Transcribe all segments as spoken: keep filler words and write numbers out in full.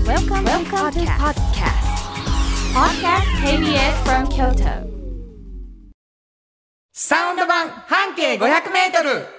Welcome, Welcome to podcast. Podcast ケービーエス from Kyoto. サウンド版半径ごひゃくメートル。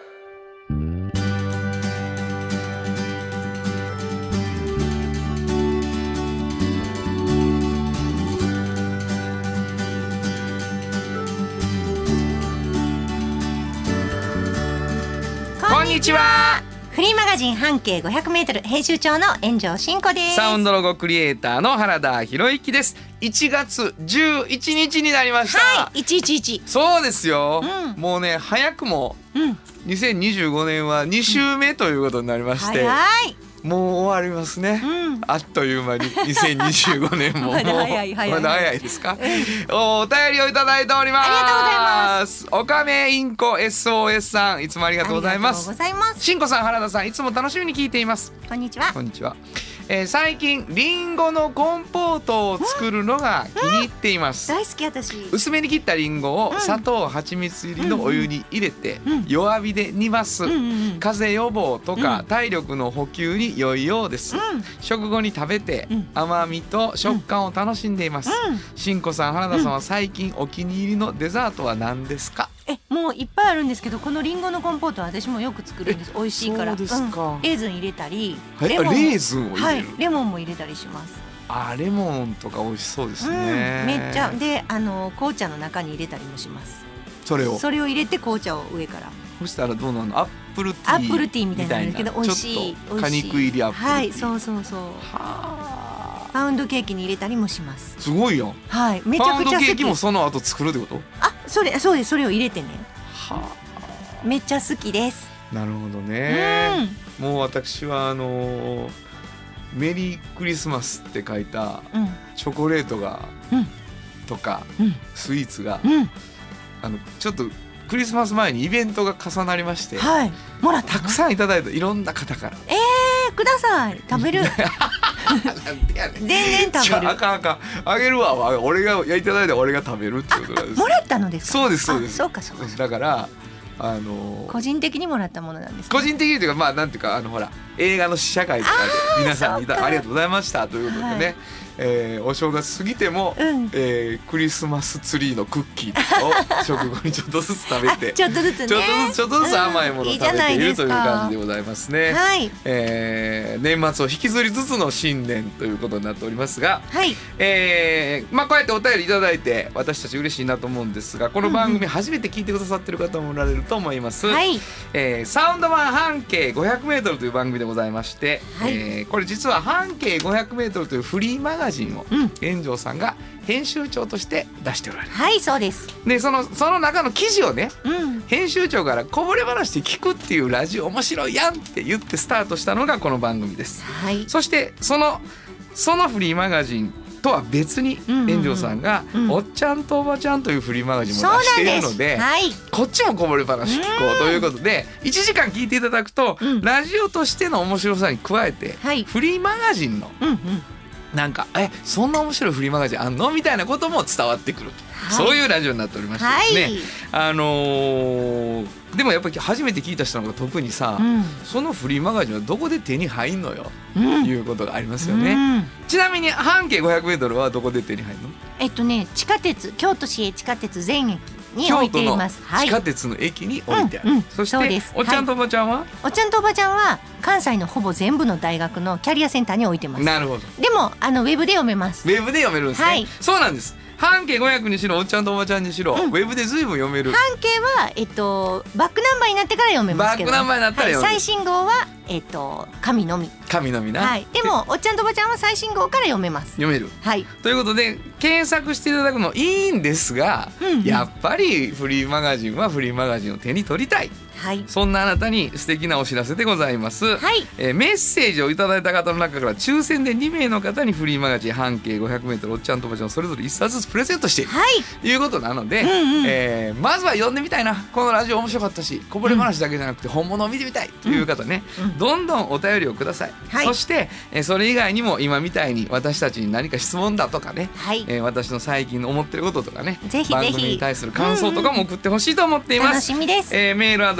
こんにちは。 フリーマガジン半径ごひゃくメートル編集長の炎上真子です。 サウンドロゴクリエイターの原田博之です。いちがつじゅういちにちになりました。 はい、いちいちいち。 そうですよ、 うん、 もうね早くもうんにせんにじゅうごねんはに週目ということになりまして、 早い。 もう終わりますね、 うん、 あっという間ににせんにじゅうごねんもまだ早い早いまだ早いですか、お便りをいただいております。 ありがとうございます。 おかめインコ エスオーエス さん、いつもありがとうございます。 ありがとうございます。 しんこさん、原田さん、いつも楽しみに聞いています。 こんにちは。 こんにちは。えー、最近リンゴのコンポートを作るのが気に入っています。 大好き私。 薄めに切ったリンゴをうん砂糖蜂蜜入りのお湯に入れてうん弱火で煮ます、 うんうんうん、 風邪予防とかうん体力の補給に良いようです、 うん食後に食べてうん甘みと食感を楽しんでいます、 うん、 しんこさん、原田さんは最近お気に入りのデザートは何ですか？ えもういっぱいあるんですけど、このリンゴのコンポートは私もよく作るんです。美味しいから。 そうですか、 うん、レーズン入れたり、 はい、 レモンもレーズンを入れる、 はい、レモンも入れたりします。 あ、レモンとか美味しそうですうん、 ね、 めっちゃで、あの紅茶の中に入れたりもします。 それをそれを入れて紅茶を上から。 そしたらどうなの？アップルティーアップルティーみたいなんですけど、美味しい。 ちょっと果肉入りアップルティー、 はい、そうそうそう。 はパウンドケーキに入れたりもします。 あ、すごいよ。 はい、めちゃくちゃ好き。 パウンドケーキもその後作るってこと？ あ、それそうですそれを入れてね。 はめっちゃ好きです。 あ、なるほどね。 うもう私はあのーメリークリスマスって書いたんうんチョコレートが、 うんとかうんスイーツが、 うん、 あのちょっとクリスマス前にイベントが重なりまして、 はいもらったたくさんいただいた、いろんな方から。 えー、ください。食べる。 なんでやねん。 全然食べる。 あかんあかん、あげるわ。俺がいただいたら俺が食べるってことなんです。 もらったのですか？ そうですそうです。 あそうかそうかそうか。 だからあのー個人的にもらったものなんですね。 個人的にというか、まあなんていうか、あのほら映画の試写会とかで皆さんにいたそうかありがとうございましたということでね、 はいえーお正月過ぎても、 うんえークリスマスツリーのクッキーとかを食後にちょっとずつ食べてちょっとずつね。 ちょっとずつちょっとずつ甘いものを食べているという感じでございますね。 はいえー年末を引きずりつつの新年ということになっておりますが、 はい。 えーまあ、こうやってお便りいただいて私たち嬉しいなと思うんですが、この番組初めて聞いてくださってる方もおられると思います、 はい。 えーサウンド版半径ごひゃくメートルという番組でございまして、 はいえーこれ実は半径ごひゃくメートルというフリーマガジンをうん。 炎上さんが編集長として出しておられる。 はいそうです。 でそのその中の記事をね、 うん。 編集長からこぼれ話で聞くっていうラジオ面白いやんって言ってスタートしたのがこの番組です。 はい。 そしてそのそのフリーマガジンとは別にうんうんうん炎上さんがうんおっちゃんとおばちゃんというフリーマガジンそうなんも出していです。 るので、 はい。 こっちもこぼれ話聞こうということでいちじかん聞いていただくと、 うんラジオとしての面白さに加えて、 はいフリーマガジンのうんうん。 なんかえそんな面白いフリーマガジンあんのみたいなことも伝わってくる、 はいそういうラジオになっておりましてはい。 ですね、あのーでもやっぱり初めて聞いた人なんか特にさ、 うん。 そのフリーマガジンはどこで手に入んのよ、 うん。 いうことがありますよね、 うんちなみに半径ごひゃくメートルはどこで手に入るの？ えっとね地下鉄京都市営地下鉄全駅に置いています。はい地。下鉄の駅に置いてある、 うんうんそしてそうですおっちゃんとおばちゃんは、 おっちゃんとおばちゃんは関西のほぼ全部の大学のキャリアセンターに置いてます。 なるほど、 でもあのウェブで読めます。 ウェブで読めるんですね、 はいそうなんです。半径ごひゃくにしろおっちゃんとおばちゃんにしろ、 うんウェブで随分読める。 半径はえっとバックナンバーになってから読めますけど、 バックナンバーになったら読めるはい、最新号はえっと紙のみ。 紙のみな、 はい。でもおっちゃんとおばちゃんは最新号から読めます。 読めるはい。 ということで検索していただくのいいんですが、 うんうんやっぱりフリーマガジンはフリーマガジンを手に取りたい、 はい。 そんなあなたに素敵なお知らせでございます、 はい。 えーメッセージをいただいた方の中から抽選でにめいの方にフリーマガジン半径ごひゃくメートルおっちゃんとおばちゃんをそれぞれいっさつずつプレゼントしているはい。 ということなので、 うんうんえーまずは読んでみたいな、このラジオ面白かったしこぼれ話だけじゃなくて本物を見てみたいという方ね、 うんどんどんお便りをください、 はいそして、えーそれ以外にも今みたいに私たちに何か質問だとかね、 はい。 えー私の最近思ってることとかね、 ぜひぜひ番組に対する感想とかも送ってほしいと思っています。 楽しみです。 えーメールアドレ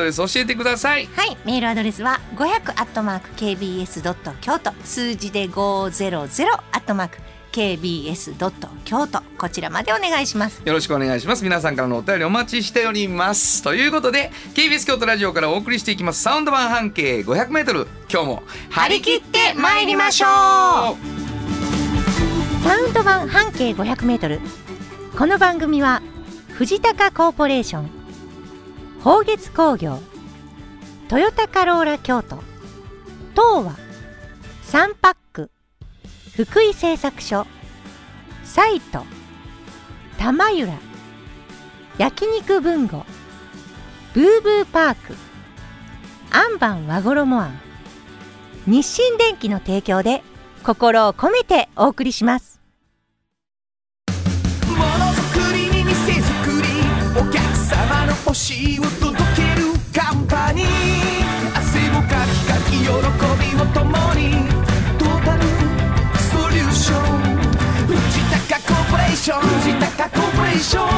レス教えてください。 はい、メールアドレスはごひゃくアットマーク ケービーエスドット京都、数字でごひゃくアットマーク ケービーエスドット京都、こちらまでお願いします。 よろしくお願いします。皆さんからのお便りお待ちしております。ということで ケービーエス 京都ラジオからお送りしていきますサウンド版半径 ごひゃくメートル、 今日も張り切ってまいりましょう。 サウンド版半径 ごひゃくメートル、 この番組は藤高コーポレーション、宝月工業、トヨタカローラ京都、東和、サンパック、福井製作所、サイト、玉浦、焼肉文吾、ブーブーパーク、アンバン和衣あん、日清電機の提供で心を込めてお送りします。 ものづくりに店づくり、お客様の欲しいを届けるカンパニー、汗をかきかき喜びを共にトータルソリューション、藤高コーポレーション、藤高コーポレーション。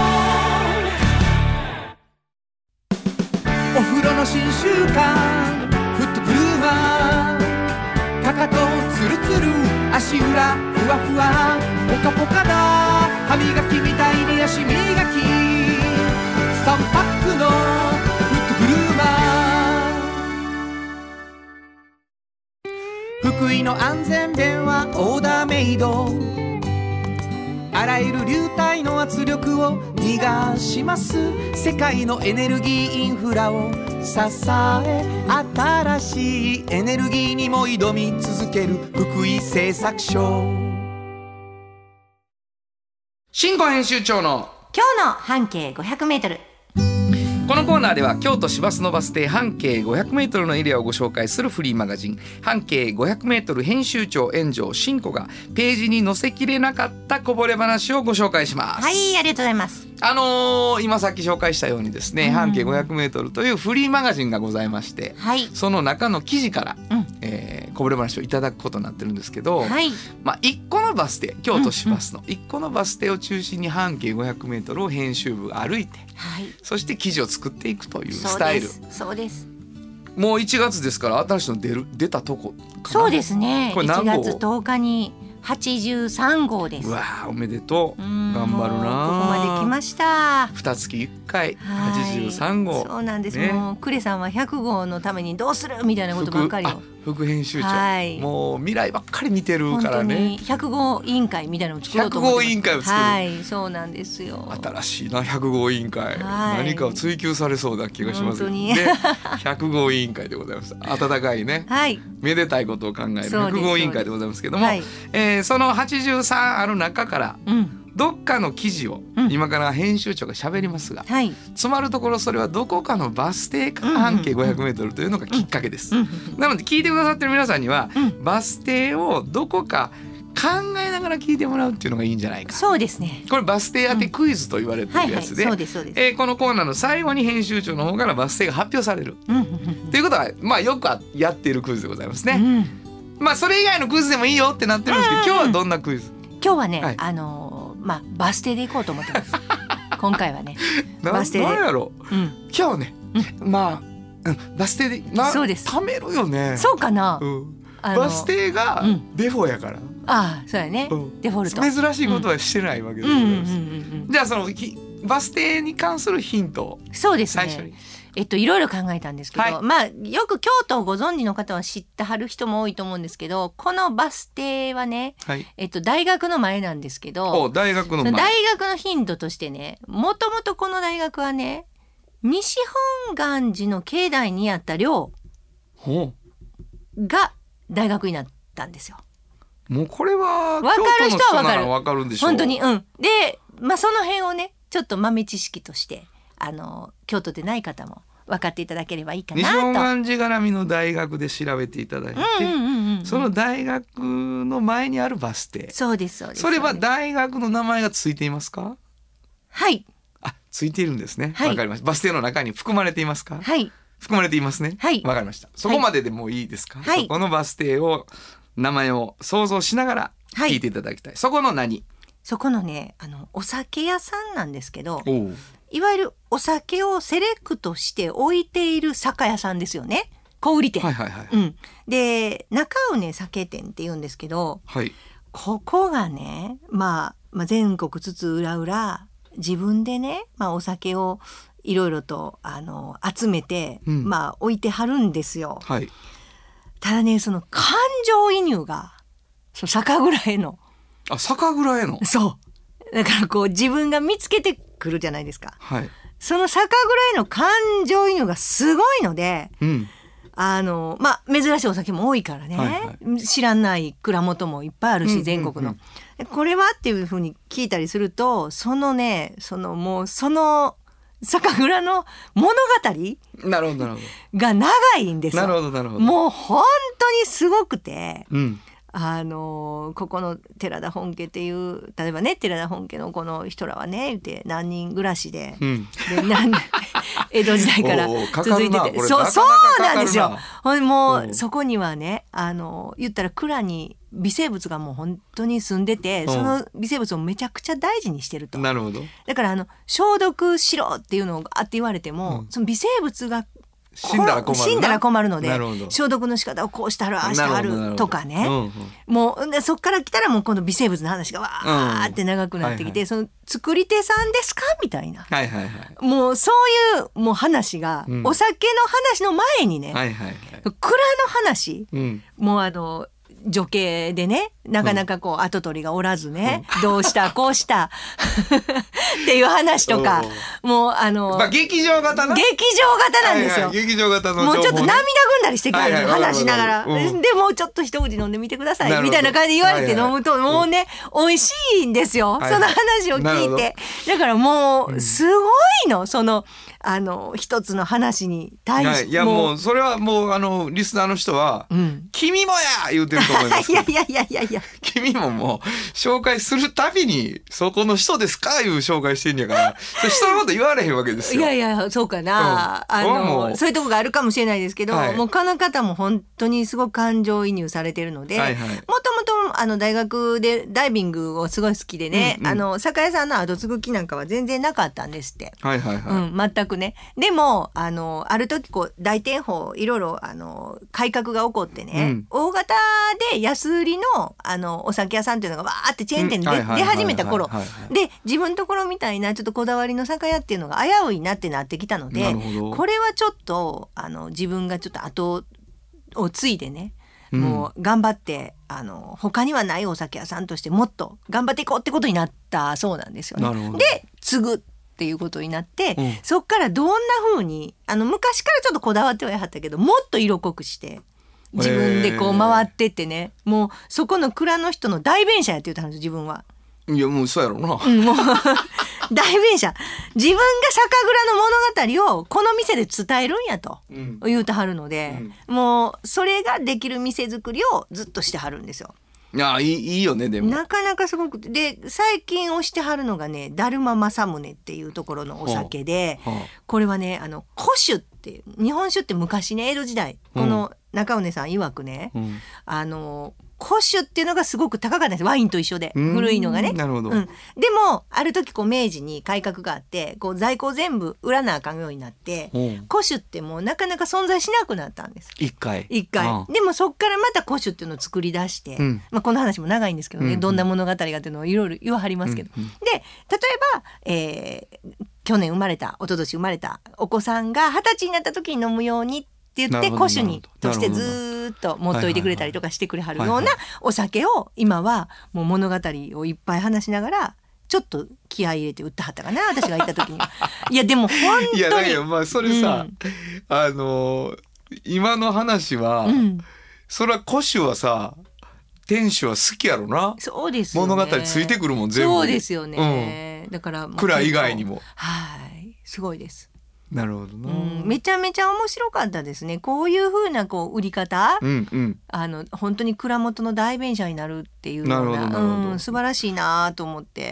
お風呂の新習慣フットブルーマー、かかとツルツル足裏ふわふわポカポカだ、歯磨きみたいに足磨きさんパックのフットグルーマー、福井の安全弁はオーダーメイド、あらゆる流体の圧力を逃がします、世界のエネルギーインフラを支え、新しいエネルギーにも挑み続ける福井製作所。 新語編集長の今日の半径 ごひゃくメートル。 このコーナーでは京都市バスのバス停半径 ごひゃくメートル のエリアをご紹介するフリーマガジン半径 ごひゃくメートル 編集長炎上新子がページに載せきれなかったこぼれ話をご紹介します。 はい、ありがとうございます。 あのー、今さっき紹介したようにですね、うん、半径 ごひゃくメートル というフリーマガジンがございまして、はい、その中の記事から、うんえー、こぼれ話をいただくことになってるんですけど、はいまあ、いっこのバス停、京都市バスのいっこのバス停を中心に半径 ごひゃくメートル を編集部が歩いて、はい、そして記事を作っていくというスタイル。 そうです、そうです。 もういちがつですから新しいの出る出たとこかな。 そうですね、 これ何号？ いちがつとおかにはちじゅうさん号です。 うわおめでとう、頑張るな。 ここまで来ました。 にがついっかいはちじゅうさん号。 そうなんです、ね、もうクレさんはひゃく号のためにどうするみたいなことばっかりを副編集長、 はい、 もう未来ばっかり見てるからね。本当にひゃく号委員会みたいなのを作ろうと思ってます。 ひゃく号委員会を作る、 はい、そうなんですよ。 新しいなひゃく号委員会、はい、何かを追求されそうな気がしますけどね。ひゃく号委員会でございます。温かいね、はい、めでたいことを考えるひゃく号委員会でございますけども、はい、えー、そのはちじゅうさんある中から、うんどっかの記事を今から編集長が喋りますが、うんはい、つまるところそれはどこかのバス停から半径 ごひゃくメートル というのがきっかけです、うんうんうん、なので聞いてくださってる皆さんには、うん、バス停をどこか考えながら聞いてもらうっていうのがいいんじゃないか。 そうですね。 これバス停当てクイズと言われてるやつで、このコーナーの最後に編集長の方からバス停が発表される、うんうんうん、ということはまあよくやっているクイズでございますね、うん、まあそれ以外のクイズでもいいよってなってるんですけど、うんうん、今日はどんなクイズ？今日はね、はい、あのーまあ、バス停で行こうと思ってます今回はねバス停で何やろ、うん、今日ね、うん、まあ、うん、バス停でなそうです。貯めるよね。 そうかな、うん、 あのバス停がデフォやから、うん、 ああそうやね、うん、デフォルト珍しいことはしてないわけでございます。じゃあそのバス停に関するヒントをそうですね、最初にえっといろいろ考えたんですけど、はい、まあよく京都をご存知の方は知ってはる人も多いと思うんですけど、このバス停はね、はい、えっと大学の前なんですけど、 大学の前、 大学のヒントとしてね、もともとこの大学はね、西本願寺の境内にあった寮が大学になったんですよ。 もうこれは分かる人は分かる、 分かるんでしょう。 本当に、うん。で、まあその辺をね、ちょっと豆知識としてあの京都でない方も分かっていただければいいかなと。 西本願寺絡みの大学で調べていただいて、うんうんうんうん、その大学の前にあるバス停。 そうですそうです。 それは大学の名前がついていますか？ はい。 あ、ついているんですね。わ、はい、かりました。バス停の中に含まれていますか？ はい。 含まれていますね。はい。わかりました。そこまででもういいですか？はい。そこのバス停を名前を想像しながら聞いていただきたい。はい、そこの何？ そこのね、あのお酒屋さんなんですけど、 いわゆるお酒をセレクトして置いている酒屋さんですよね。小売店。 はいはいはい。 うん。で、中畝酒店って言うんですけど、 はい、 ここがね、まあ、まあ、全国津々浦々自分でね、まあ、お酒をいろいろとあの集めて、うん、まあ置いてはるんですよ。 はい、 ただね、その感情移入がその酒蔵への。 あ、酒蔵への。 そう。だからこう自分が見つけてくるじゃないですか。 はい。 その酒蔵への感情移入がすごいので、 うん、 あのまあ珍しいお酒も多いからね、はいはい、知らない蔵元もいっぱいあるし、うん、全国の、うん、これはっていうふうに聞いたりすると、そのね、そのもうその酒蔵の物語なるほどなるほどが長いんですよ。 なるほどなるほど。 もう本当にすごくて、 うん、 あのここの寺田本家っていう、例えばね、寺田本家のこの人らはね言って何人暮らしで、うん、で何江戸時代から続いてて、そうそうなんですよ。ほんもうそこにはね、あの言ったら蔵に微生物がもう本当に住んでて、その微生物をめちゃくちゃ大事にしてると。 なるほど。 だからあの消毒しろっていうのをあって言われても、うん、その微生物が死んだら困る死んだら困るので、消毒の仕方をこうしてはる、ああしてはるとかね、うんうん、もうでそっから来たらもう今度微生物の話がわーって長くなってきて、うん、はいはい、その作り手さんですかみたいな、 はいはいはい、 もうそういうもう話が、うん、お酒の話の前にね、 はいはいはい、 蔵の話、うん、もうあの女系でね、なかなかこう跡取りがおらずね、うん、どうしたこうしたっていう話とか、もうあの、 まあ、劇場型な劇場型なんですよ、 はいはい、劇場型の情報、ね、 もうちょっと涙ぐんだりしてくる、はいはい、話しながら、うん、でもうちょっと一口飲んでみてくださいみたいな感じで言われて飲むと、はいはい、もうね、うん、美味しいんですよ、はいはい、その話を聞いて。だからもうすごいの、そのあの一つの話に対して、はい、 いやもうそれはもうあのリスナーの人は、うん、君もや言うてると思いますいやいやいやいやいや、 君ももう紹介するたびにそこの人ですかいう紹介してんやから、それ人のこと言われへんわけですよ。 いやいや、そうかな、うん、あのそういうとこがあるかもしれないですけど、はい、もうこの方も本当にすごく感情移入されてるので、はいはい、もともとあの大学でダイビングをすごい好きでね、うんうん、あの酒屋さんの後継ぐ気なんかは全然なかったんですって、 はいはいはい、 うん、全くね。でもあのある時こう大店舗いろいろあの改革が起こってね、うん、大型で安売り の, あのお酒屋さんっていうのがわーってチェーン店で出始めた頃で、自分のところみたいなちょっとこだわりの酒屋っていうのが危ういなってなってきたので、これはちょっとあの自分がちょっと後を継いでね、もう頑張ってあの他にはないお酒屋さんとしてもっと頑張っていこうってことになったそうなんですよね。で継ぐっていうことになって、うん、そっからどんな風にあの昔からちょっとこだわってはやはったけど、もっと色濃くして自分でこう回ってってね、えー、もうそこの蔵の人の代弁者やって言ったんです、自分は。 いやもうそうやろうな、 うん、もう代弁者、自分が酒蔵の物語をこの店で伝えるんやと言うてはるので、うん、もうそれができる店作りをずっとしてはるんですよ。 いや、いい、いいよね。でもなかなかすごくで、最近推してはるのがね、だるま政宗っていうところのお酒で、はあはあ、これはね、あの古酒っていう、日本酒って昔ね、江戸時代、この中畝さん曰くね、うん、あの古酒っていうのがすごく高かったんです、ワインと一緒で、古いのがね。 なるほど、 うん、でもある時こう明治に改革があって、こう在庫全部売らなあかんようになって、古酒ってもうなかなか存在しなくなったんです、 一回一回。ああでもそっからまた古酒っていうのを作り出して、うん、まあ、この話も長いんですけどね、うんうん、どんな物語がっていうのをいろいろ言わはりますけど、うんうん、で例えば、えー、去年生まれた一昨年生まれたお子さんが二十歳になった時に飲むようにって言って古酒にとしてずっと持っといてくれたりとかしてくれはるようなお酒を今はもう物語をいっぱい話しながらちょっと気合い入れて売ってはったかな、私が行った時にいやでも本当にいやだけどまあそれさ、うん、あの今の話は、うん、それは古酒はさ店主は好きやろな。 そうですよね、 物語ついてくるもん全部。 そうですよね、うん、だから蔵以外にもはいすごいです。 なるほどな、うん、めちゃめちゃ面白かったですね。こういう風なこう売り方、 うんうん、 あの本当に蔵元の代弁者になるっていうような、うん、素晴らしいなと思って。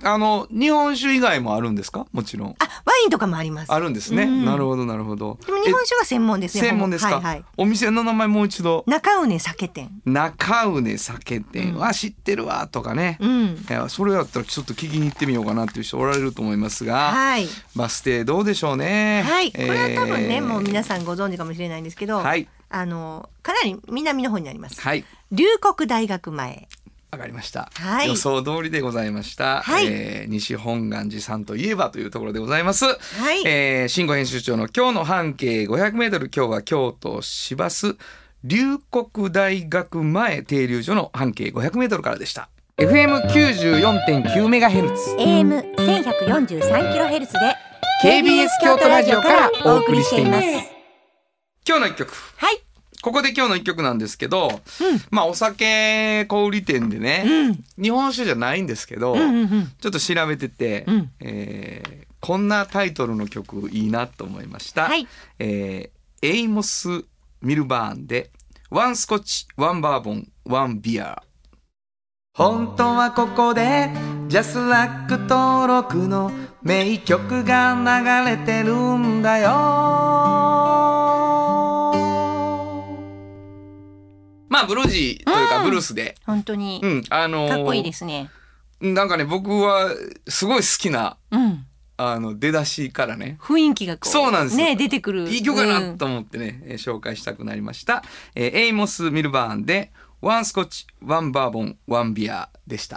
あの日本酒以外もあるんですか？もちろん。 あ、ワインとかもあります。 あるんですね。うん、なるほどなるほど。 でも日本酒が専門ですね。 専門ですか。はいはい、お店の名前もう一度。 中畝酒店。 中畝酒店は知ってるわとかね。うん、いやそれやったらちょっと聞きに行ってみようかなっていう人おられると思いますが、はい、バス停どうでしょうね。 はい。これは多分ね、えー、もう皆さんご存知かもしれないんですけど、はい、あのかなり南の方になります。はい。龍谷大学前。 わかりました、はい、予想通りでございました、はい、えー、西本願寺さんといえばというところでございます、はい、えー、慎吾編集長の今日の半径 ごひゃくメートル、 今日は京都市バス龍谷大学前停留所の半径 ごひゃくメートル からでした。 エフエムきゅうじゅうよんてんきゅうメガヘルツ、 エーエムせんひゃくよんじゅうさんキロヘルツ でケービーエス 京都ラジオからお送りしています。今日の一曲、はい、ここで今日の一曲なんですけど、うん、まあお酒小売店でね、うん、日本酒じゃないんですけど、うんうんうん、ちょっと調べてて、うん、えー、こんなタイトルの曲いいなと思いました、はい、えー、エイモス・ミルバーンでワンスコッチ、ワンバーボン、ワンビア。本当はここでジャスラック登録の名曲が流れてるんだよ。まあブルージーというかブルースで、 うん、本当に、うん、あのー、かっこいいですね。 なんかね、僕はすごい好きな、うん、あの出だしからね、 雰囲気がこう、 そうなんですね、出てくるいい曲かなと思ってね、うん、紹介したくなりました、えー、エイモス・ミルバーンでワンスコッチ、ワンバーボン、ワンビアでした。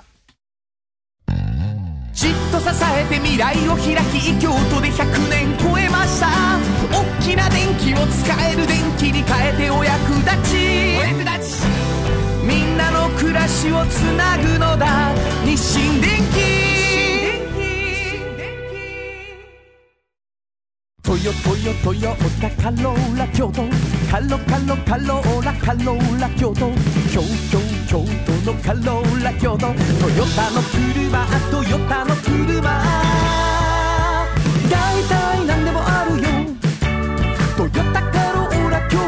じっと支えて未来を開き、京都でひゃくねん超えました。大きな電気を使える電気に変えてお役立ち、お役立ち、みんなの暮らしをつなぐのだ、日清電気。トヨトヨトヨタカローラ京都、カロカロカローラカローラ京都、京京京都のカローラ京都、トヨタの車、トヨタの車、だいたいなんでもあるよ、トヨタカローラ京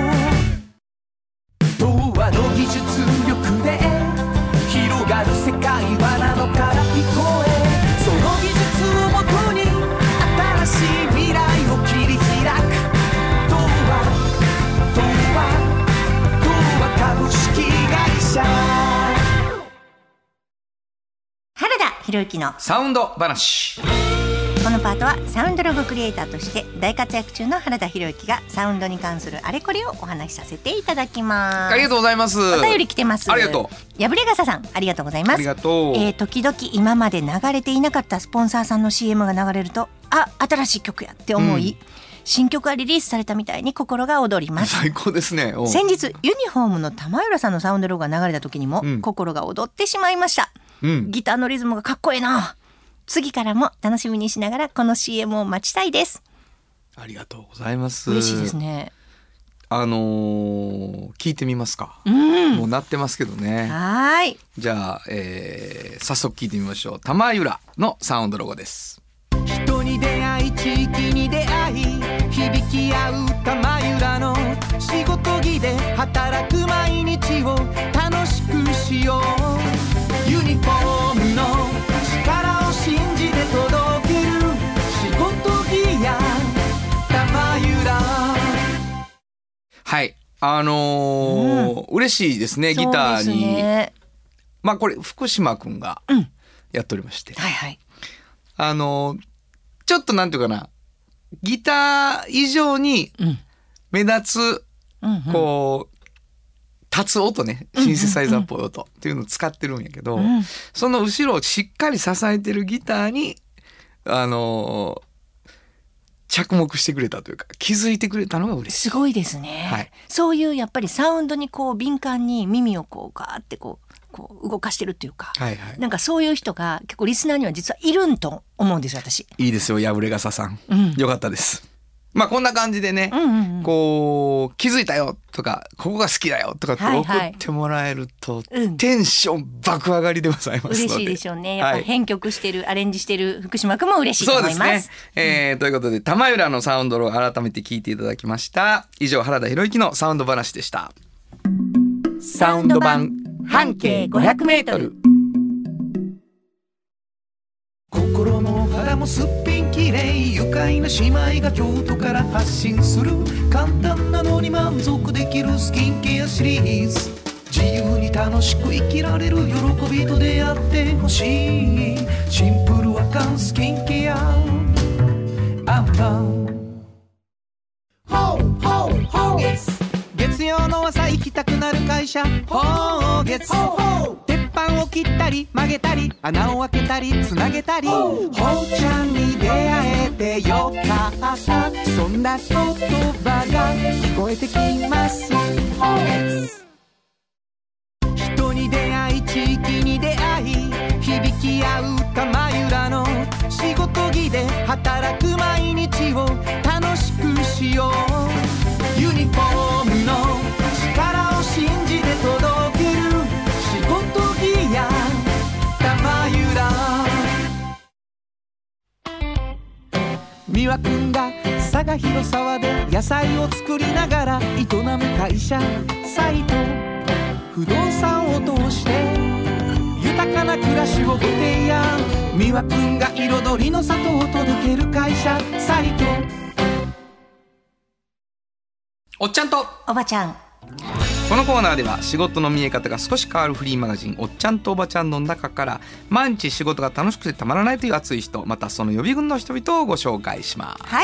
都。童話の技術力で広がる世界はなのから聞こえ、その技術をもとに新しい未来を切り開く、童話童話童話株式会社。 原田博之のサウンド話。 このパートはサウンドロゴクリエイターとして大活躍中の原田博之がサウンドに関するあれこれをお話しさせていただきます。 ありがとうございます。 お便り来てます。 ありがとう。やぶれがささん、ありがとうございます。 ありがとう。 えー、時々今まで流れていなかったスポンサーさんの シーエム が流れると、あ、新しい曲やって思い、うん、新曲がリリースされたみたいに心が躍ります。 最高ですね。 先日ユニフォームの玉浦さんのサウンドロゴが流れた時にも、うん、心が躍ってしまいました、うん、ギターのリズムがかっこいいな。次からも楽しみにしながらこの シーエム を待ちたいです。 ありがとうございます。 嬉しいですね。 あのー、聞いてみますか、うん、もう鳴ってますけどね。 はい、 じゃあ、えー、早速聞いてみましょう。玉浦のサウンドロゴです。 人に出会い、地域に出会い、響き合う玉浦の仕事着で働く毎日を楽しくしよう。ユニフォームの力を信じて届ける仕事着や玉浦。 はい、あのーうん、嬉しいですね。ギターに、ね、まあこれ福島くんがやっておりまして、うん、はいはい、あのー、ちょっとなんていうかな、ギター以上に目立つ、うん、こう立つ音ね、シンセサイザーっぽい音っていうのを使ってるんやけど、うん、その後ろをしっかり支えてるギターにあのー着目してくれたというか気づいてくれたのが嬉しい。 すごいですね、はい、そういうやっぱりサウンドにこう敏感に耳をこうガーってこう、こう動かしてるっていうか、はいはい、なんかそういう人が結構リスナーには実はいるんと思うんですよ私。 いいですよ、やぶれがささん、うん、よかったです。まあこんな感じでね、うんうんうん、こう気づいたよとかここが好きだよとかって送ってもらえると、はいはい、テンション爆上がりでございますので、 嬉しいでしょうね。やっぱ編曲してる、はい、アレンジしてる福島くんも嬉しいと思います。そうですね、 えー、ということで玉浦のサウンドを改めて聞いていただきました。以上、原田博之のサウンド話でした。 サウンド版半径ごひゃくメートル。 柄もすっぴんきれい、愉快な姉妹が京都から発信する簡単なのに満足できるスキンケアシリーズ。自由に楽しく生きられる喜びと出会ってほしい。シンプルアカンスキンケアアンパン。ホーホーホーゲス、月曜の朝行きたくなる会社、ホーゲス。鉄板を切ったり曲げたり穴を開けたりつなげたり、ホーちゃんに出会えてよかった、そんな言葉が聞こえてきます。ホーゲス。人に出会い地域に出会い響き合う玉浦の仕事着で働く毎日を楽しくしよう。ユニフォームの力を信じて届ける仕事着や玉浦。美和くんが佐賀広沢で野菜を作りながら営む会社サイト、不動産を通して豊かな暮らしをご提案。美和くんが彩りの里を届ける会社サイト。 おっちゃんとおばちゃん。 このコーナーでは仕事の見え方が少し変わるフリーマガジンおっちゃんとおばちゃんの中から毎日仕事が楽しくてたまらないという熱い人、またその予備軍の人々をご紹介します。 はい。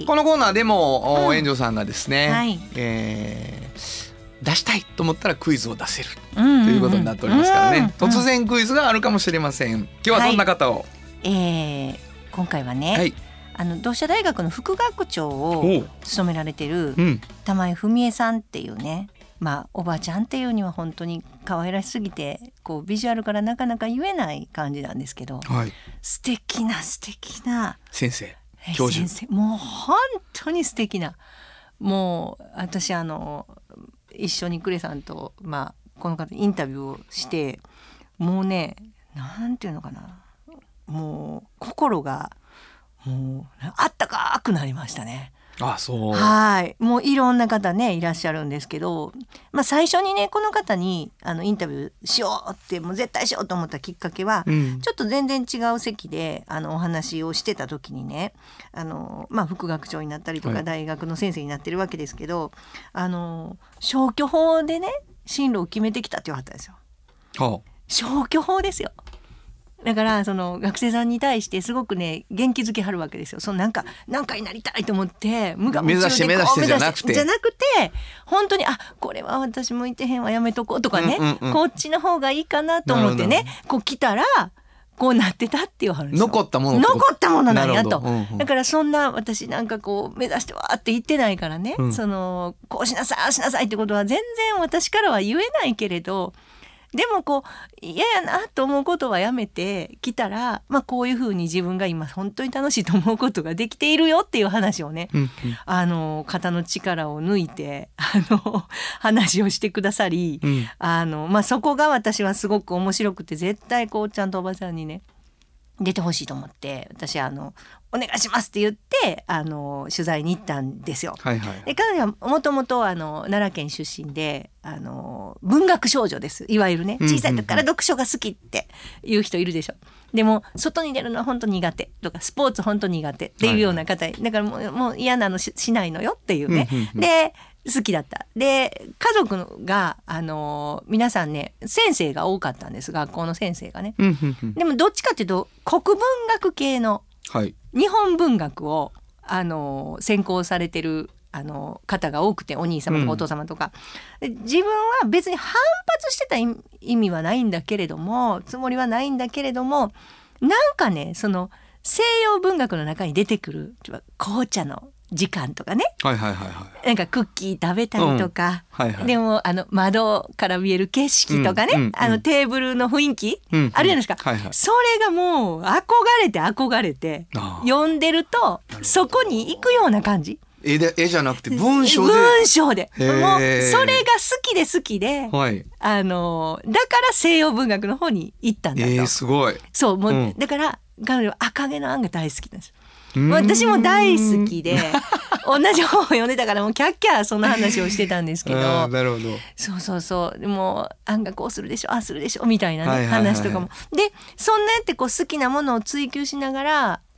このコーナーでも、うん、炎上さんがですね、 はい、えー出したいと思ったらクイズを出せる、うんうんうん、ということになっておりますからね、うんうん、突然クイズがあるかもしれません。今日はどんな方を、はい、 えー、今回はね、はい、あの同志社大学の副学長を務められている玉井文江さんっていうね、まあ、おばちゃんっていうには本当に可愛らしすぎてこうビジュアルからなかなか言えない感じなんですけど、はい、素敵な素敵な先生教授、 先生もう本当に素敵な、もう私あの一緒にクレさんと、まあ、この方インタビューをしてもうね、なんていうのかな、もう心がもうあったかくなりましたね。 あ、そう。 はい、もういろんな方ねいらっしゃるんですけど、まあ、最初にねこの方にあのインタビューしようってもう絶対しようと思ったきっかけは、うん、ちょっと全然違う席であのお話をしてた時にね、あの、まあ、副学長になったりとか、はい、大学の先生になってるわけですけど、あの消去法でね進路を決めてきたって言われたんですよ。はあ、消去法ですよ。だからその学生さんに対してすごくね元気づけはるわけですよ。そのなんか何かになりたいと思って無我夢指して目指してじゃなくてじゃなくて本当にあこれは私向いてへんわやめとこうとかね、うんうんうん、こっちの方がいいかなと思ってねこう来たらこうなってたっていう話。 残ったもの残ったものなんやと、うんうん、だからそんな私なんかこう目指してわーって言ってないからね、うん、そのこうしなさいああしなさいってことは全然私からは言えないけれど、でもこう嫌やなと思うことはやめてきたら、まあ、こういうふうに自分が今本当に楽しいと思うことができているよっていう話をね、うんうん、あの肩の力を抜いてあの話をしてくださり、うん、あのまあ、そこが私はすごく面白くて絶対こうちゃんとおばさんにね出てほしいと思って私あのお願いしますって言ってあの取材に行ったんですよ。はいはい、で彼女はもともと奈良県出身であの文学少女です。いわゆるね小さい時から読書が好きっていう人いるでしょ。でも外に出るのは本当苦手とかスポーツ本当苦手っていうような方、はいはい、だからもう、もう嫌なの し, しないのよっていうね。で好きだった。で家族があの皆さんね先生が多かったんです、学校の先生がね。でもどっちかっていうと国文学系の、はい、日本文学をあの専攻されてるあの方が多くて、お兄様とかお父様とか、うん、自分は別に反発してた意味はないんだけれどもつもりはないんだけれども、なんかねその西洋文学の中に出てくる紅茶の時間とかね、はいはいはいはい、なんかクッキー食べたりとか、うんはいはい、でもあの窓から見える景色とかね、うんうんうん、あのテーブルの雰囲気、うんうん、あるじゃないですか、はいはい、それがもう憧れて憧れて読んでるとそこに行くような感じ。 絵で、絵じゃなくて文章で文章でもうそれが好きで好きで、はい、あのだから西洋文学の方に行ったんだと、えー、 すごいそうもう、うん、だから彼女は赤毛のアンが大好きなんです。私も大好きで同じ本を読んでたからもうキャッキャそんな話をしてたんですけどなるほどそうそうそうでもアンがこうするでしょああするでしょみたいな、ねはいはいはいはい、話とかもでそんなやってこう好きなものを追求しながら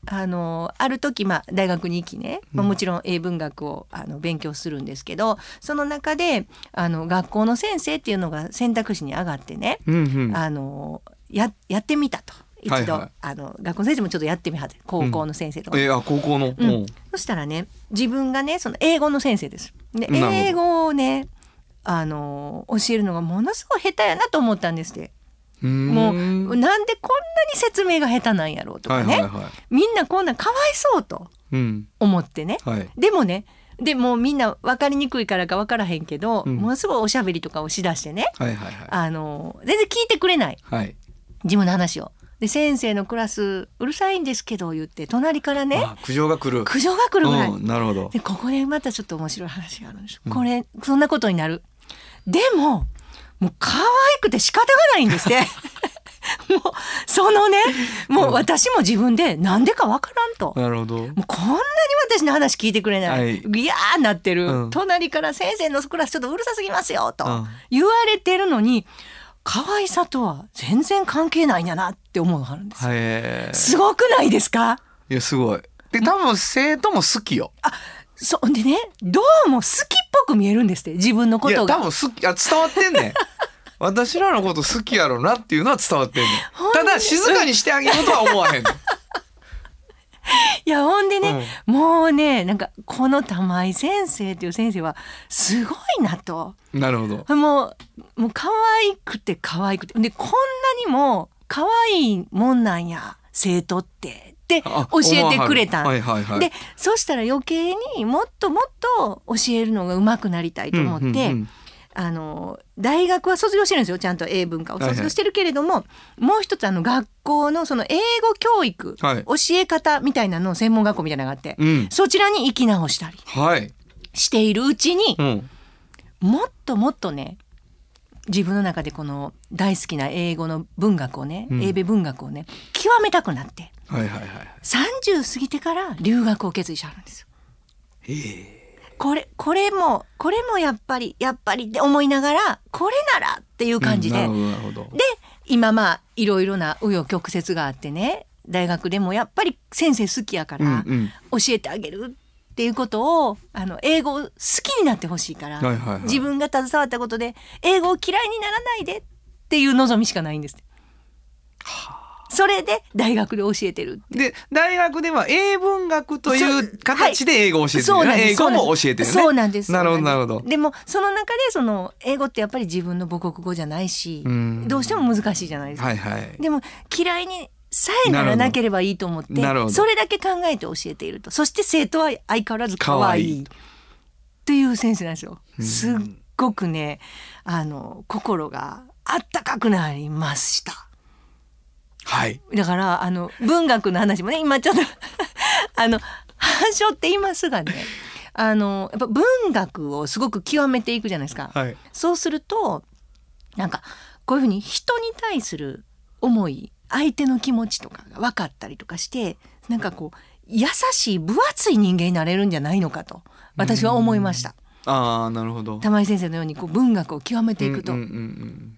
あのある時、まあ、大学に行きね、まあ、もちろん英文学をあの勉強するんですけど、その中であの学校の先生っていうのが選択肢に上がってね、うんうん、あの や, やってみたと一度、はいはい、あの学校の先生もちょっとやってみはって、高校の先生とか、 うん、えー、高校の、うん、 そしたらね、自分がねその英語の先生です。で英語をねあの教えるのがものすごい下手やなと思ったんですって。もうなんでこんなに説明が下手なんやろうとかね、はいはいはい、みんなこんなんかわいそうと思ってね、うんはい、でもねでもみんな分かりにくいからか分からへんけど、うん、ものすごいおしゃべりとかをしだしてね、はいはいはい、あの全然聞いてくれない、はい、自分の話を。で先生のクラスうるさいんですけど言って隣からね苦情が来る苦情が来るぐらい、 うん、なるほど。 でここでまたちょっと面白い話があるんです、うん、これそんなことになる。でももう可愛くて仕方がないんですってもうそのねもう私も自分でなんでかわからんと、 なるほど、 もうこんなに私の話聞いてくれない、はい、いやーなってる、うん、隣から先生のクラスちょっとうるさすぎますよと言われてるのに、可愛さとは全然関係ないんやなって思うのがあるんですよ。へー、すごくないですか。 いやすごい。で多分生徒も好きよ。 あそうでね、どうも好きっぽく見えるんですって、自分のことが。 いや多分好き、あ伝わってんねん私らのこと好きやろなっていうのは伝わってんねん。ただ静かにしてあげるとは思わへんのいやほんでね、うん、もうねなんかこの玉井先生っていう先生はすごいなと。 なるほど。 もうもう可愛くて可愛くてで、こんなにも可愛いもんなんや生徒ってって教えてくれた、はいはいはい、でそしたら余計にもっともっと教えるのが上手くなりたいと思って、うんうんうん、あの大学は卒業してるんですよ、ちゃんと英文科を卒業してるけれども、はいはい、もう一つあの学校のその英語教育、はい、教え方みたいなの専門学校みたいなのがあって、うん、そちらに行き直したりしているうちに、はい、もっともっとね自分の中でこの大好きな英語の文学をね、うん、英米文学をね極めたくなって、はいはいはい、さんじゅう過ぎてから留学を決意してあるんですよ。へー、これこれもこれもやっぱりやっぱりって思いながら、これならっていう感じで、うん、なるほどなるほど。で今まあいろいろな紆余曲折があってね、大学でもやっぱり先生好きやから教えてあげるっていうことを、あの英語を好きになってほしいから、はいはいはい、自分が携わったことで英語を嫌いにならないでっていう望みしかないんです。はあ、それで大学で教えてる。 で大学では英文学という形で英語を教えてる、ね、はい、英語も教えてるね。 そうなんです。 なるほどなるほど。 でもその中でその英語ってやっぱり自分の母国語じゃないし、どうしても難しいじゃないですか、はいはい、でも嫌いにさえならなければいいと思って、それだけ考えて教えていると。そして生徒は相変わらず可愛いっていう先生なんですよ。すっごくね、あの心があったかくなりました。はい、だからあの文学の話もね今ちょっとあの反証って言いますがね、あのやっぱ文学をすごく極めていくじゃないですか、はい、そうするとなんかこういうふうに人に対する思い、相手の気持ちとかが分かったりとかして、なんかこう優しい分厚い人間になれるんじゃないのかと私は思いました。 あー、なるほど。 玉井先生のようにこう文学を極めていくと、うんうんうんうん、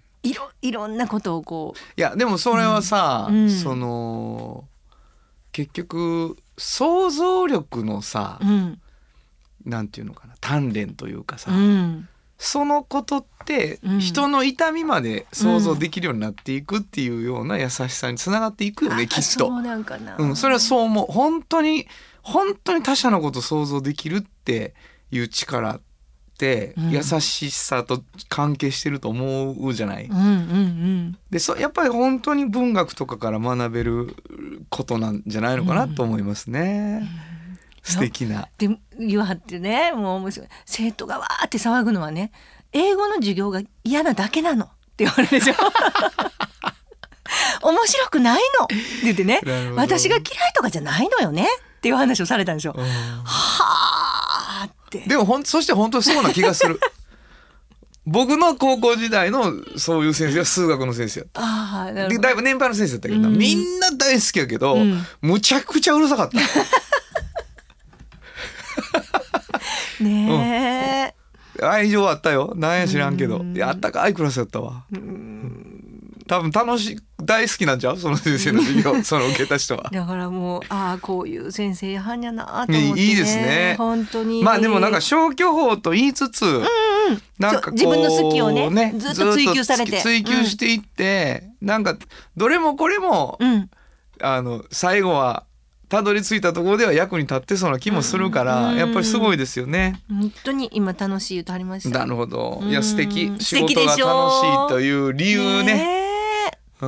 いろいろんなことをこう。 いやでもそれはさ、うん、その結局想像力のさ、うん、なんていうのかな、鍛錬というかさ、うん、そのことって人の痛みまで想像できるようになっていくっていうような優しさにつながっていくよね、うん、きっと。 そうなんかな、 うん、それはそう思う。本当に本当に他者のことを想像できるっていう力って優しさと関係してると思うじゃない、うんうんうん、でそやっぱり本当に文学とかから学べることなんじゃないのかなと思いますね、うん、素敵な。 で言わはってね、もう面白い、生徒がわーって騒ぐのはね、英語の授業が嫌なだけなのって言われるんですよ面白くないのって言ってね、私が嫌いとかじゃないのよねっていう話をされたんですよ。はーって。 でもほんそして本当にそうな気がする僕の高校時代のそういう先生は数学の先生やった。あでだいぶ年配の先生だったけど、うん、みんな大好きやけど、うん、むちゃくちゃうるさかったねえ、 うん、愛情あったよ、なんや知らんけど、いやあったかいクラスやったわ。うん多分楽し大好きなんじゃうその先生の授業その受けた人は。 だからもうああこういう先生やはんやなと思ってね。 いいですね本当に。 まあでもなんか消去法と言いつつ、うんうん、なんかこう自分の好きを ね, ねずっと追求されて追求していって、うん、なんかどれもこれも、うん、あの最後はたどり着いたところでは役に立ってそうな気もするから、うん、やっぱりすごいですよね。 本当に今楽しい歌ありました。 なるほど。いや素敵。仕事が楽しいという理由ね。ねうん、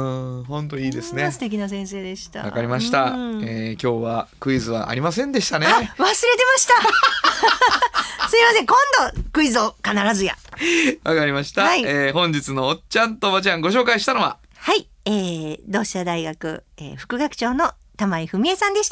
本当いいですね。 素敵な先生でした。 わかりました、えー、今日はクイズはありませんでしたね。 あ、忘れてましたすいません、今度クイズを必ずや。 わかりました、はいえー、本日のおっちゃんとおばちゃんご紹介したのははい、えー、同志社大学、えー、副学長の玉井文江さんでした。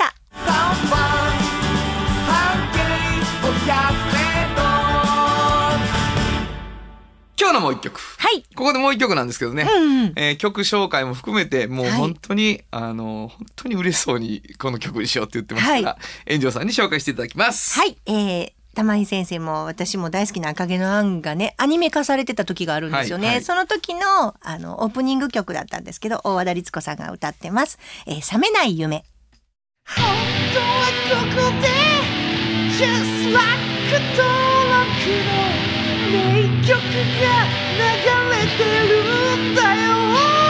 今日のもう一曲、 はい、 ここでもう一曲なんですけどね、うんうんえー、曲紹介も含めてもう本当に、はい、あの本当に嬉しそうにこの曲にしようって言ってますから、はい、炎上さんに紹介していただきます。 はい、えー玉井先生も私も大好きな赤毛のアンがねアニメ化されてた時があるんですよね、はいはい、その時のあのオープニング曲だったんですけど大和田律子さんが歌ってます、えー、覚めない夢。 本当はここで Just like 登録の名曲が流れてるんだよ。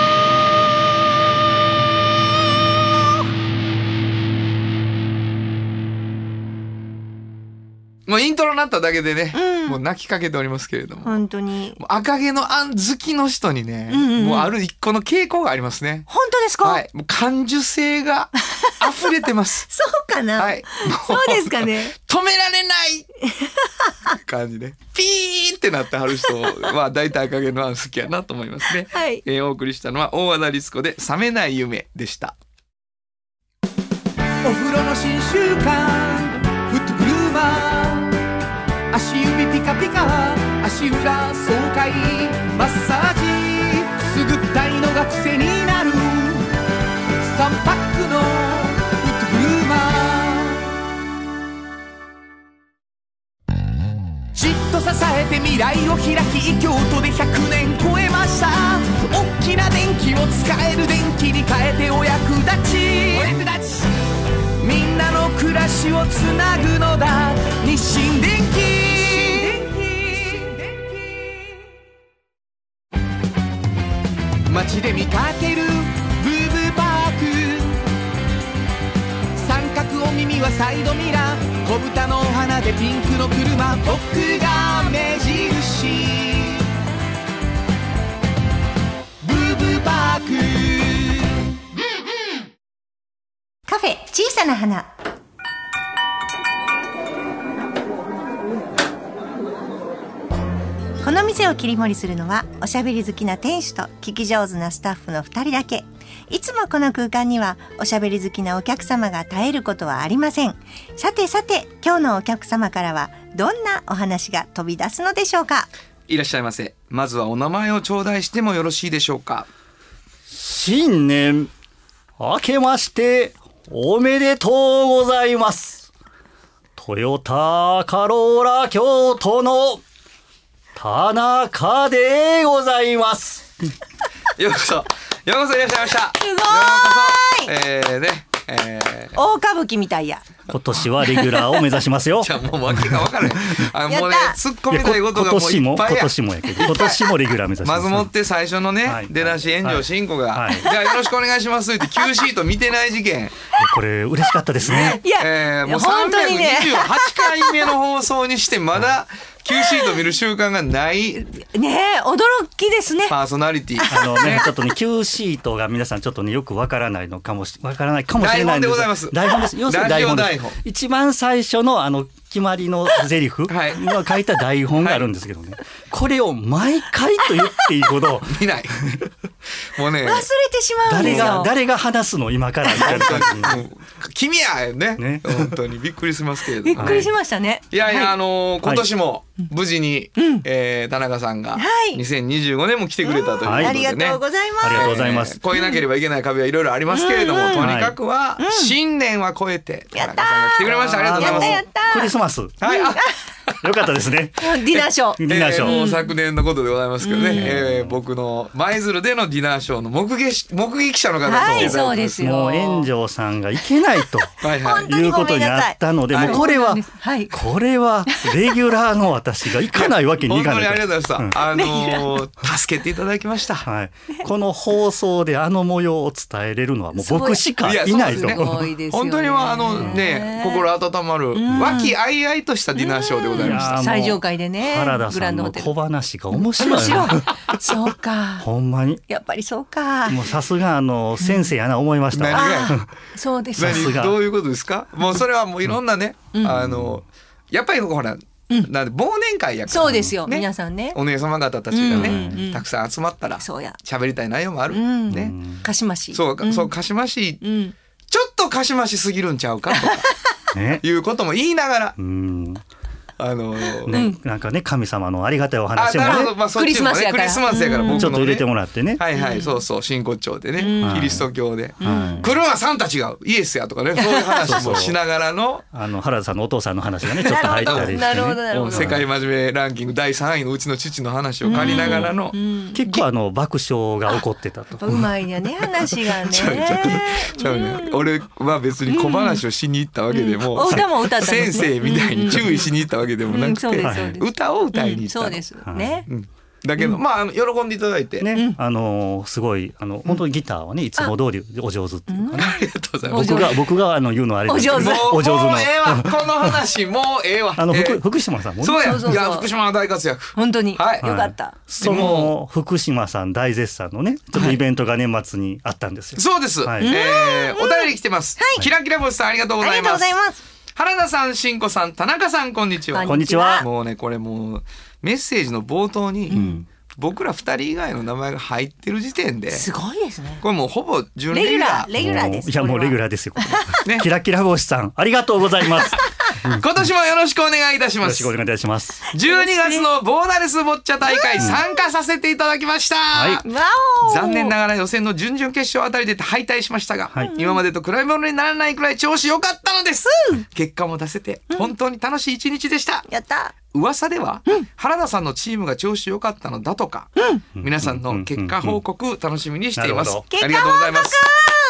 もうイントロになっただけでね、うん、もう泣きかけておりますけれども本当にもう赤毛のアン好きの人にね、うんうんうん、もうある一個の傾向がありますね。 本当ですか？ はい、もう感受性が溢れてますそうかな、はい、そうですかね止められない感じでピーってなってはる人は大体赤毛のアン好きやなと思いますね、はいえー、お送りしたのは大和田律子で覚めない夢でした。 お風呂の新習慣フットグルーマー足指ピカピカ足裏爽快マッサージくすぐったいのが癖になるさんパックのフットグルーマーじっと支えて未来を開き京都でひゃくねん超えました。大きな電気を使える電気に変えてお役立ちお役立ちみんなの暮らしをつなぐのだ日清電気。街で見かけるブーブーパーク三角お耳はサイドミラー小豚の花でピンクの車僕が目印ブーブーパーク。 カフェ小さな花。この店を切り盛りするのはおしゃべり好きな店主と聞き上手なスタッフのふたりだけ。いつもこの空間にはおしゃべり好きなお客様が絶えることはありません。さてさて今日のお客様からはどんなお話が飛び出すのでしょうか。 いらっしゃいませ。まずはお名前を頂戴してもよろしいでしょうか。 新年明けましておめでとうございます。トヨタカローラ京都の田中でございますようこそようこそいらっしゃいました。 すごーい。 ようこそ、えーねえー、 大歌舞伎みたいや。 今年はレギュラーを目指しますよ。 じゃあもう訳が分からへん。あもうね突っ込みたいことがもういっぱいや。 今年もやけど今年もレギュラー目指します。 まずもって最初のね、はい、出だし炎上真子が、はい、じゃあよろしくお願いしますって Q シート見てない事件。 これ嬉しかったですね。 いや、 えー、もうさんびゃくにじゅうはちかいめの放送にしてまだQ シート見る習慣がないねえ驚きですね。 パーソナリティあのねちょっとね Q シートが皆さんちょっとねよくわからないのかもしわからないかもしれないんです。 台本でございます。 台本です。要するに台本です。一番最初のあの決まりのセリフが書いた台本があるんですけどね、はい、これを毎回と言っていいほど見ないもうね忘れてしまうんですよ。 誰が誰が話すの今からみたいな感じに君やねね本当にびっくりしますけれども、 びっくりしましたね。 いやいや、はい、あのー、今年も無事に、はいえー、田中さんがにせんにじゅうごねんも来てくれたということでね、うん、 ありがとうございます。 ありがとうございます、 えー、越えなければいけない壁はいろいろありますけれども、うんうん、とにかくは、うん、新年は越えて田中さんが来てくれました。ありがとうございます。 やったやったクリスマスはい、あよかったですね。 ディナーショー。 ディナーショー。 えー、もう昨年のことでございますけどね。えー、僕の舞鶴でのディナーショーの目撃目撃者の方はい、そうですよ。 もう炎上さんがいけないとはいはいいうことになったので、もうこれは、はい、これはレギュラーの私がいかないわけにいかない。 本当にありがとうございました。うん、あのー、助けていただきました。 はい。この放送であの模様を伝えれるのはもう僕しかいないと。 いね、本当にはあのね、心温まる和気あいあいとしたディナーショーでございました。 最上階でね。 原田さんの小話が面白い。面白い。 そうか。 ほんまに。 やっぱりそうか。 もうさすがあの先生やな思いました。 何がそうです。 どういうことですか。もうそれはもういろんなね、あのやっぱりほら。なんで忘年会やから、 そうですよ、ね、皆さんね、 お姉様方たちがね、うんうんうん、たくさん集まったら喋りたい内容もある、うん、ね、 かしましそう、うん、そうかしまし、うん、ちょっとかしましすぎるんちゃうかとか、ね、いうことも言いながら、うんあのーね、なんかね神様のありがたいお話もね、 まあ、そっちもねクリスマスやから、 僕のねちょっと入れてもらってね、 はいはい、そうそう真骨頂でね、うん、キリスト教で、うん、来るはサンタ違うイエスやとかね、そういう話もしながらのあの原田さんのお父さんの話がねちょっと入ったりして、ね、 なるほどなるほど、 世界真面目ランキングだいさんいのうちの父の話を借りながらの、うんうん、結構あの爆笑が起こってたと。 うまいよね話がね。ちゃうちゃうちゃうね、俺は別に小話をしに行ったわけでも、 うん、歌も歌ったんですね、 先生みたいに注意しに行ったわけでもなくて、うんうん歌を歌いに行ったの、 うん、そうですね、 うん、だけど、うん、まあ喜んでいただいて、 ね、あのすごいあの本当にギターはねいつも通りお上手っていうかね、 ありがとうございます。 僕が僕があの言うのはあれですけど、 お上手お上手のもうええわこの話もうええわあの、 えー、福島さんもね、 そうや、そうそうそう、いや福島は大活躍本当に、 はい、 よかった、はい、 その福島さん大絶賛のねちょっとイベントが年末にあったんですよ、 はい、そうです、はい、えー、お便り来てます、はい、キラキラ星さんありがとうございます。 ありがとうございます。 原田さん、しんこさん、田中さん、こんにちは。 こんにちは。 もうね、これもうメッセージの冒頭に、うん、僕ら二人以外の名前が入ってる時点で、 すごいですね。 これもうほぼ準レギュラー。 レギュラーです。 いやもうレギュラーですよ。ね、キラキラ星さん、ありがとうございます。 今年もよろしくお願いいたします。 よろしくお願いいたします。 じゅうにがつのボーダレスボッチャ大会参加させていただきました。はい、残念ながら予選の準々決勝あたりで敗退しましたが、はい、今までと比べ物にならないくらい調子良かったのです。うん、結果も出せて本当に楽しい一日でした。 やった。 噂では、うん、原田さんのチームが調子良かったのだとか、うん、皆さんの結果報告楽しみにしています。ありがとうございます。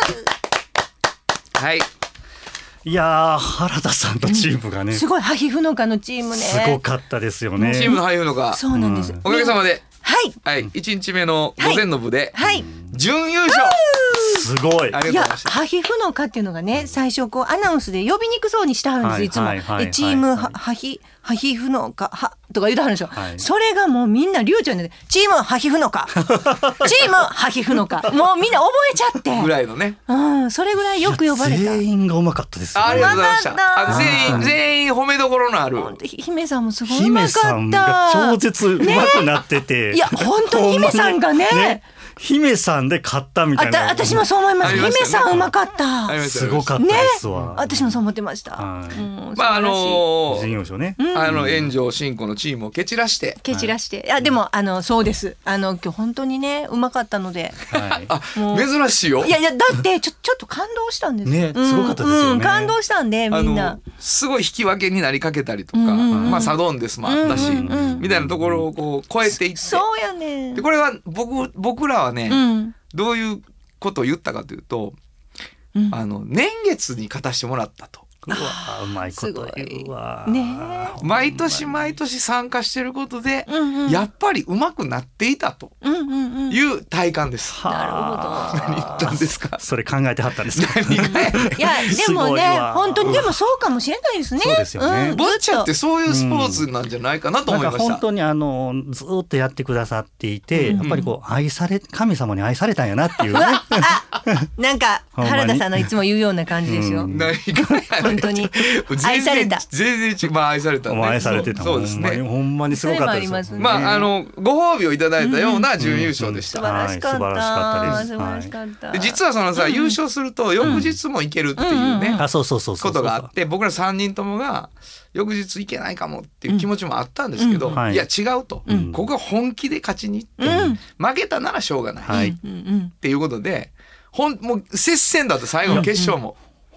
はい。 いやー原田さんのチームがね、 うん、すごいハヒフノカのチームね、 すごかったですよね。 チームのハヒフノカ、 そうなんです、 うん、おかげさまで、 はいはい、いちにちめの午前の部で、 はいはい、 準優勝、 すごい。 ありがとうございました。 いやハヒフノカっていうのがね、最初こうアナウンスで呼びにくそうにしてはるんです、いつも、はいはいはいはい、チームハヒハヒフノカはとか言うてはるんですよ、はい、それがもうみんな流暢にチームハヒフノカチームハヒフノカもうみんな覚えちゃってぐらいのね、 うん、それぐらいよく呼ばれた。 全員がうまかったですよね。 ありがとうございました。あ全員全員褒めどころのある。 姫さんもすごいうまかった。 姫さんが超絶うまくなってて、 ね、いや本当に姫さんがねね姫さんで勝ったみたいな。 あ私もそう思います。姫さんうまかった。 すごかったですわ。 ね、私もそう思ってました。 はいうん、まああのー、 準優勝ね。 あの炎上進行のチームを蹴散らして。 蹴散らして。はい、いやでもあのそうです。あの今日本当にねうまかったので。 はい、あ珍しいよ。 いやいやだってちょちょっと感動したんです。 ねすごかったですよね。うん、 感動したんでみんな。 すごい引き分けになりかけたりとか、うんうんうん、まあサドンデスもあったし、うんうんうん、みたいなところをこう超えていって。 そうやね。 でこれは僕僕らはね。うんどういうことを言ったかというと、うん、あの年月に勝たしてもらったと。 うわうまいこと言うわ、 ね、 毎年毎年参加してることで、うんうん、やっぱり上手くなっていたという体感です、 うんうんうん、なるほど。 何言ったんですか。 それ考えてはったんですか。 いやでもね本当にでもそうかもしれないですね。 そうですよね、 うん、ボッチャってそういうスポーツなんじゃないかなと思いました、 うん、なんか本当にあのずっとやってくださっていて、うん、やっぱりこう愛され神様に愛されたんやなっていうねなんか原田さんのいつも言うような感じですよ、うん、 何本当に愛された。 全然違う、まあ愛された、ね、 愛されてた。 そうですね。 ほんまにすごかったです。 まああのご褒美をいただいたような準優勝でした。 素晴らしかった。 素晴らしかったです。 素晴らしかった。 で実はそのさ、うん、優勝すると翌日も行けるっていうね、ことがあって、僕らさんにんともが翌日行けないかもっていう気持ちもあったんですけど、うんうん、いや違うと、うん、ここは本気で勝ちに行って、うん、負けたならしょうがない、はい、っていうことで、ほんもう接戦だと最後の決勝も。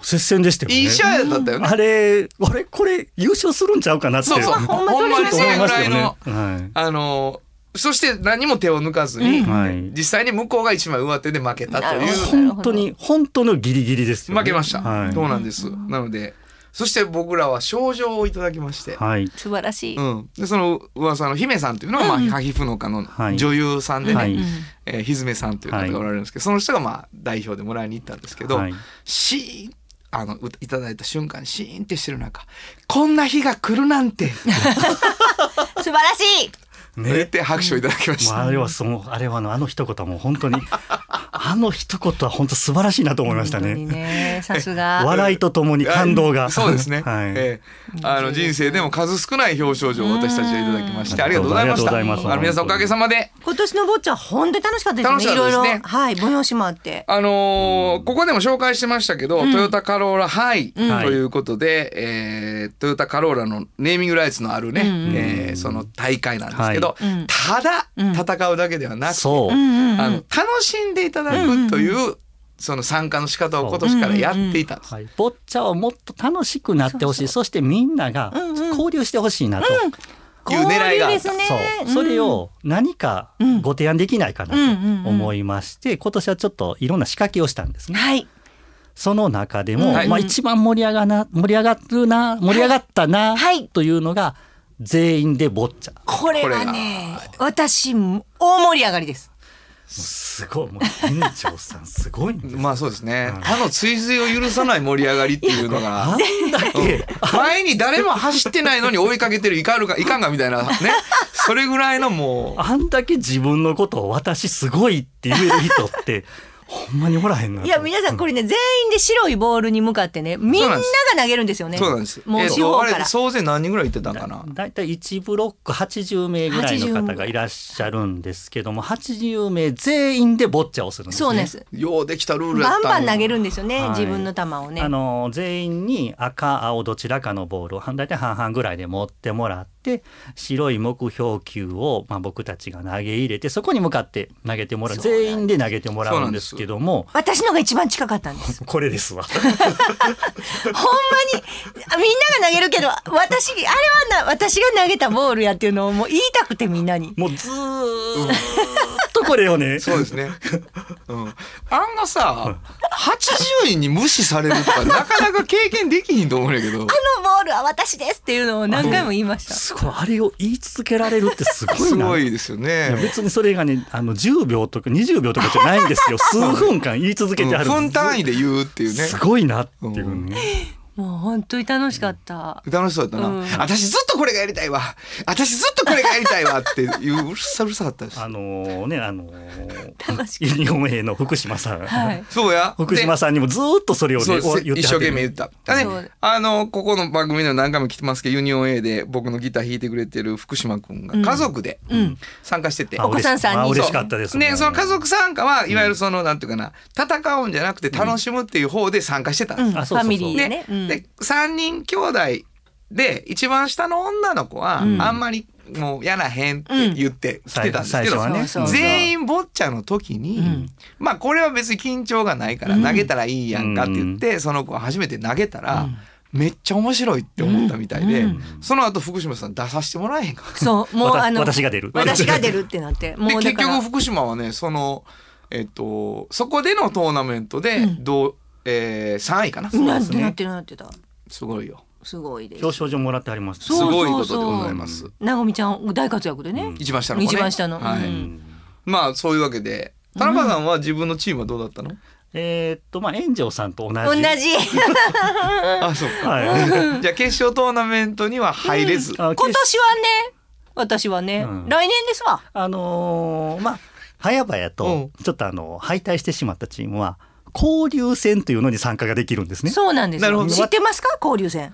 接戦でしたよね。 いい試合だったよね。 あれ、あれこれ優勝するんちゃうかなって。 そうそう。ほんまにそれぐらいの、 はい、 あのそして何も手を抜かずに、うんはい、実際に向こうが一枚上手で負けたという。 本当に本当のギリギリですよね。 負けました。 はい、 そうなんです。なので。そして僕らは賞状をいただきまして、 はい、素晴らしい、 うん、でその噂の姫さんというのは、まあ、ハヒフノカの女優さんでね、はいえー、ひずめさんという方がおられるんですけど、その人がまあ代表でもらいに行ったんですけど、はい、シーンあのいただいた瞬間シーンってしてる中、こんな日が来るなんて素晴らしいね、って拍手をいただきました。 うん、あれはそのあれはのあの一言も本当にあの一言は本当素晴らしいなと思いましたね。 本当にね、さすが。 笑いとともに感動が。 そうですね。はい。えー、あの人生でも数少ない表彰状を私たちはいただきましてありがとうございました。あの皆さんおかげさまで。 今年のボッチャ本当に楽しかったですね。楽しかったですね。いろいろはい催しもあって。 あのー、ここでも紹介してましたけど、うん、トヨタカローラハイということで、うんえー、トヨタカローラのネーミングライツのあるね、うんえー、その大会なんですけど、はい、ただ戦うだけではなくて、うん、あの楽しんでいただくという、うんその参加の仕方を今年からやっていたんです。 はい、ボッチャをもっと楽しくなってほしい。そしてみんなが交流してほしいなと、 うん、いう狙いがあった。 ね、 そう、それを何かご提案できないかなと思いまして、今年はちょっといろんな仕掛けをしたんですね。はい、その中でも、うんまあ、一番盛り上がな盛り上がるな盛り上がったな、はい、というのが全員でボッチャ。 これはね、私大盛り上がりです。 すごいもう園長さんすごいんです。 まあそうですね、うん、他の追随を許さない盛り上がりっていうのが前に誰も走ってないのに追いかけてるいかんかいかんがみたいなねそれぐらいのもうあんだけ自分のことを私すごいって言える人ってほんまにおらへんな。 いや皆さんこれね、全員で白いボールに向かってね、みんなが投げるんですよね。 そうなんです。 もう四方から、 えー、総勢何人ぐらいいってたんかな。 だいたいいちブロックはちじゅうめいぐらいの方がいらっしゃるんですけども、はちじゅうめい全員でボッチャをするんですね。 そうです。 ようできたルールやったんや。 バンバン投げるんですよね、はい、自分の球をね。 あの全員に赤青どちらかのボールをだいたい半々ぐらいで持ってもらって、白い目標球を、まあ、僕たちが投げ入れて、そこに向かって投げてもらう。全員で投げてもらうんですけども、 私のが一番近かったんです。 これですわほんまにみんなが投げるけど、私あれはな私が投げたボールやっていうのをもう言いたくて、みんなにもうずーっとこれをねそうですね、うん、あんなさはちじゅうにんに無視されるとかなかなか経験できひんと思うんやけど、あのボールは私ですっていうのを何回も言いました。 すごい、あれを言い続けられるってすごいな。 すごいですよね。 いや別にそれがね、あのじゅうびょうとかにじゅうびょうとかじゃないんですよ数分間言い続けてある、 うん、分単位で言うっていうね、 すごいなっていうね、うんもう本当に楽しかった、 うん、楽しそうだったな、うん、私ずっとこれがやりたいわ私ずっとこれがやりたいわっていううるさうるさかったです。 あのー、ねあのー、ユニオン A の福島さん、 はい、そうや福島さんにもずっとそれを、ね、言って一生懸命言った。ね、あのここの番組では何回も来てますけど、ユニオン A で僕のギター弾いてくれてる福島くんが家族で参加してて、 うんうん、お子さんさんに嬉しかったですね。 ね、その家族参加はいわゆるその、うん、なんていうかな、戦うんじゃなくて楽しむっていう方で参加してたんです、うん、 ファミリーでね、 ね、でさんにん兄弟で一番下の女の子はあんまりもうやらへんって言って来てたんですけど、ね、全員ボッチャの時に、うん、まあこれは別に緊張がないから投げたらいいやんかって言って、うん、その子が初めて投げたら、うんめっちゃ面白いって思ったみたいで、うんうん、その後福島さん出させてもらえへんか。 そうもうあの私が出る私が出るってなってもう結局福島はね、そのえっとそこでのトーナメントでどう、うんえー、さんいかな。 そうですね。なってるなってた。 すごいよ。 すごいです。 表彰状もらってあります。 すごいことでございます。 なごみちゃん大活躍でね。うん、 一番下の子ね。 一番下の。 はい。うん、まあそういうわけで、田中さんは自分のチームはどうだったの？うんえー、っとまあ炎上さんと同じ。 同じ。 あ、そうか。はい、じゃあ決勝トーナメントには入れず。 うん、今年はね、私はね、うん、来年ですわ。 あのー、まあ早々とちょっとあの敗退してしまったチームは交流戦というのに参加ができるんですね。 そうなんですよ。知ってますか交流戦？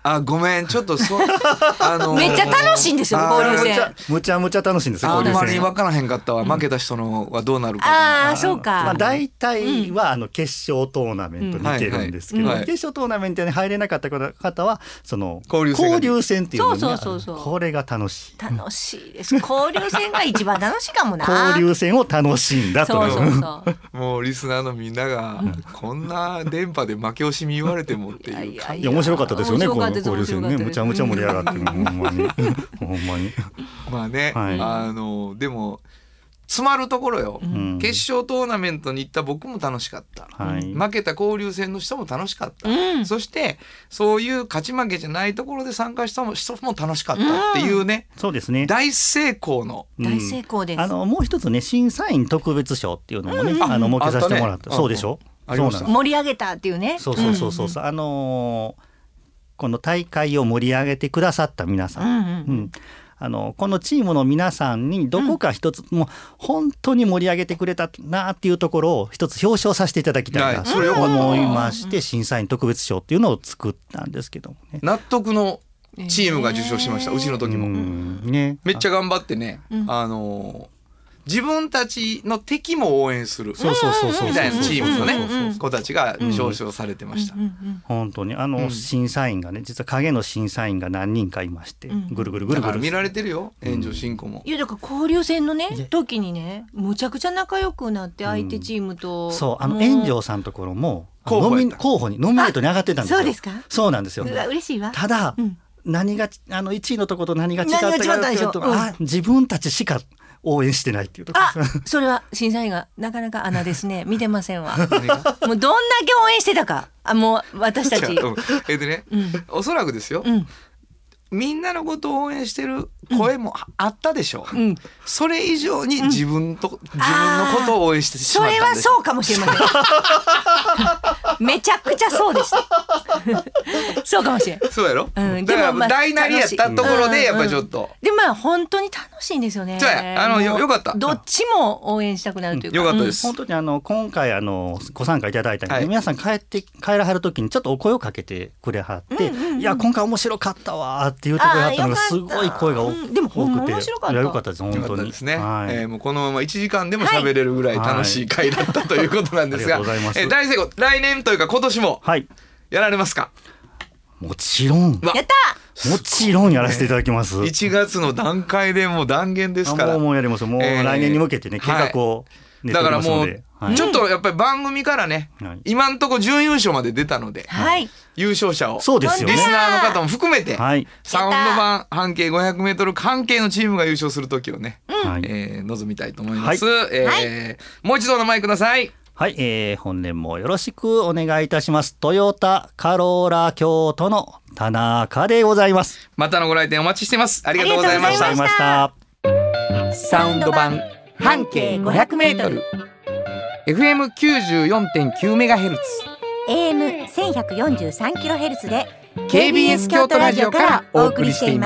あごめんちょっとそあのー、めっちゃ楽しいんですよ交流戦。 むちゃむちゃ楽しいんですよ。 あんまり分からへんかったわ、うん、負けた人のはどうなるか。 ああそうか。 まあ大体はあの決勝トーナメントに行けるんですけど、決勝トーナメントに入れなかった方はその交流戦、交流戦っていうのに、そうそうそうそう、これが楽しい。 楽しいです。交流戦が一番楽しいかもな。 交流戦を楽しんだと。そうそうそうもうリスナーのみんなが、うん、こんな電波で負け惜しみ言われてもっていう。いやいや面白かったですよね。この交流戦ね、むちゃむちゃ盛り上がってほんまにほんまに。 まあね、はい、あのでも詰まるところよ、うん、決勝トーナメントに行った僕も楽しかった、はい、負けた交流戦の人も楽しかった、うん、そしてそういう勝ち負けじゃないところで参加した人も楽しかったっていうね、 うん、そうですね、 大成功の、 うん、大成功です。 あのもう一つね審査員特別賞っていうのもね、うん、あの設けさせてもらった、ね、そうでしょ、 うん、そうなんです。盛り上げたっていうね。 そうそうそうそう、うん、あのー、この大会を盛り上げてくださった皆さん、うんうんうん、あのこのチームの皆さんにどこか一つ、うん、もう本当に盛り上げてくれたなっていうところを一つ表彰させていただきたいなと思いまして、審査員特別賞っていうのを作ったんですけどもね。 納得のチームが受賞しました、うちの時も、うんね、めっちゃ頑張ってね、あの自分たちの敵も応援するみたいなチームのね子たちが表彰されてました。 本当にあの審査員がね、実は影の審査員が何人かいまして、ぐるぐるぐるぐる見られてるよ、援助進行も。 いやだから交流戦のね時にねむちゃくちゃ仲良くなって相手チームと、 そうあの炎上さんのところも候補に候補にノミネートに上がってたんですよ。 そうですか。 そうなんですよ。 うわ嬉しいわ。 ただ、何があのいちいのところと何が違ったかというと、あ自分たちしか応援してないっていうところです。 あ、それは審査員がなかなか穴ですね。見てませんわ。もうどんだけ応援してたか。あ、もう私たち。 えでね、うん、おそらくですよ、うん、みんなのことを応援してる声もあったでしょう、うん、それ以上に自分と、うん、自分のことを応援してしまったんです。 それはそうかもしれません。めちゃくちゃそうです。そうかもしれん。 そうやろ、うん、だから大なりやったところでやっぱりちょっと、うんうん、 でまあ本当に楽しいんですよね。 そうや、あの よ, よかった。 どっちも応援したくなるというか、 よかったです、 うん、本当にあの今回あのご参加いただいたので、はい、皆さん帰って帰らはる時にちょっとお声をかけてくれはって、うんうんうん、いや今回面白かったわって言ってくれはったのがすごい声が多くて、うん、 でもほんま面白かった。 いやよかったです本当に。よかったですね、はい、えー、もうこのままいちじかんでも喋れるぐらい楽しい回だった、はい、ということなんですが、えー、大成功。来年というか今年もやられますか？ はい、もちろん。 やったもちろんやらせていただきます。 いちがつの段階でもう断言ですから。 もうもうやります。もう来年に向けてね、計画を練っておりますので、 だからもうちょっとやっぱり番組からね、はい、今んとこ準優勝まで出たので、はい、優勝者をそうですよね、 リスナーの方も含めて、はい、サウンド版半径ごひゃくメートル関係のチームが優勝する時をね、うん、えー、望みたいと思います、はい、えーはい、もう一度お名前ください。 はい、えー、本年もよろしくお願いいたします。トヨタカローラ京都の田中でございます。 またのご来店お待ちしています。ありがとうございました。 サウンド版半径ごひゃくメートル エフエムきゅうじゅうよんてんきゅうメガヘルツエーエムせんひゃくよんじゅうさんキロヘルツ でケービーエス 京都ラジオからお送りしています。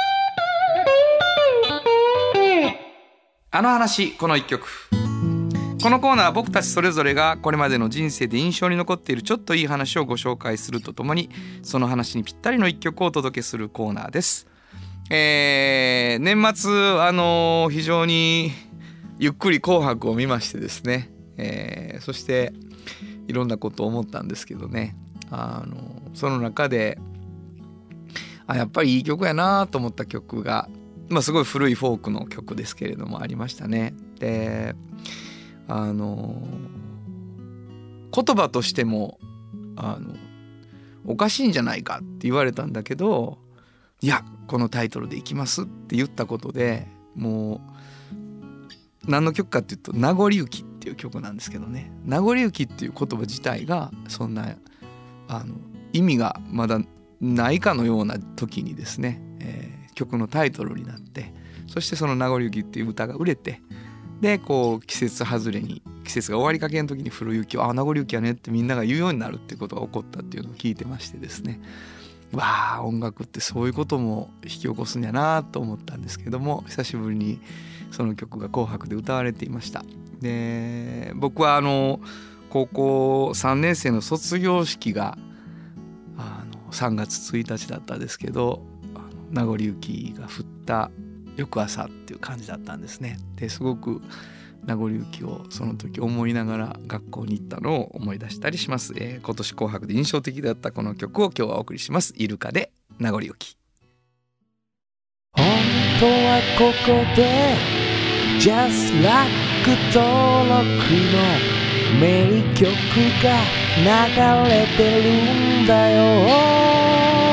あの話この一曲。このコーナーは僕たちそれぞれがこれまでの人生で印象に残っているちょっといい話をご紹介するとともに、その話にぴったりの一曲をお届けするコーナーです。えー、年末あのー、非常にゆっくり紅白を見ましてですね、えー、そしていろんなことを思ったんですけどね、あのー、その中であやっぱりいい曲やなと思った曲が、まあ、すごい古いフォークの曲ですけれどもありましたね。であの言葉としてもあのおかしいんじゃないかって言われたんだけど、いやこのタイトルでいきますって言ったことで、もう何の曲かっていうと名残雪っていう曲なんですけどね、名残雪っていう言葉自体がそんなあの意味がまだないかのような時にですね、えー、曲のタイトルになって、そしてその名残雪っていう歌が売れて、でこう季節外れに季節が終わりかけの時に降る雪をあ名残雪やねってみんなが言うようになるっていうことが起こったっていうのを聞いてましてですね、わあ音楽ってそういうことも引き起こすんやなと思ったんですけども、久しぶりにその曲が紅白で歌われていました。で僕はあの高校さんねん生の卒業式があのさんがつついたちだったんですけど、名残雪が降った翌朝っていう感じだったんですね。ですごく名残雪をその時思いながら学校に行ったのを思い出したりします。えー、今年紅白で印象的だったこの曲を今日はお送りします。イルカで名残雪。 本当はここで Just Like 登録の名曲が流れてるんだよ。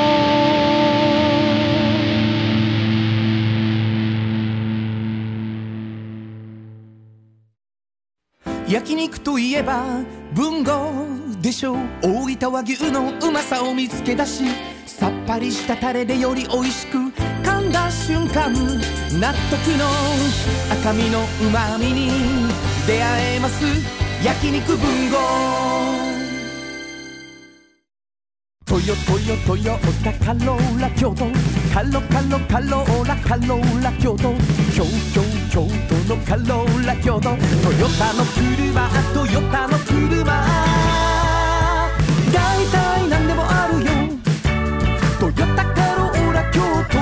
焼肉といえば文豪でしょう。大分和牛のうまさを見つけ出し、さっぱりしたタレでより美味しく噛んだ瞬間、納得の赤身のうまみに出会えます。焼肉文豪。トヨトヨトヨタカローラ京都、カロカロカローラカローラ京都、京京京都のカローラ京都、トヨタの車トヨタの車、だいたいなんでもあるよ、トヨタカローラ京都。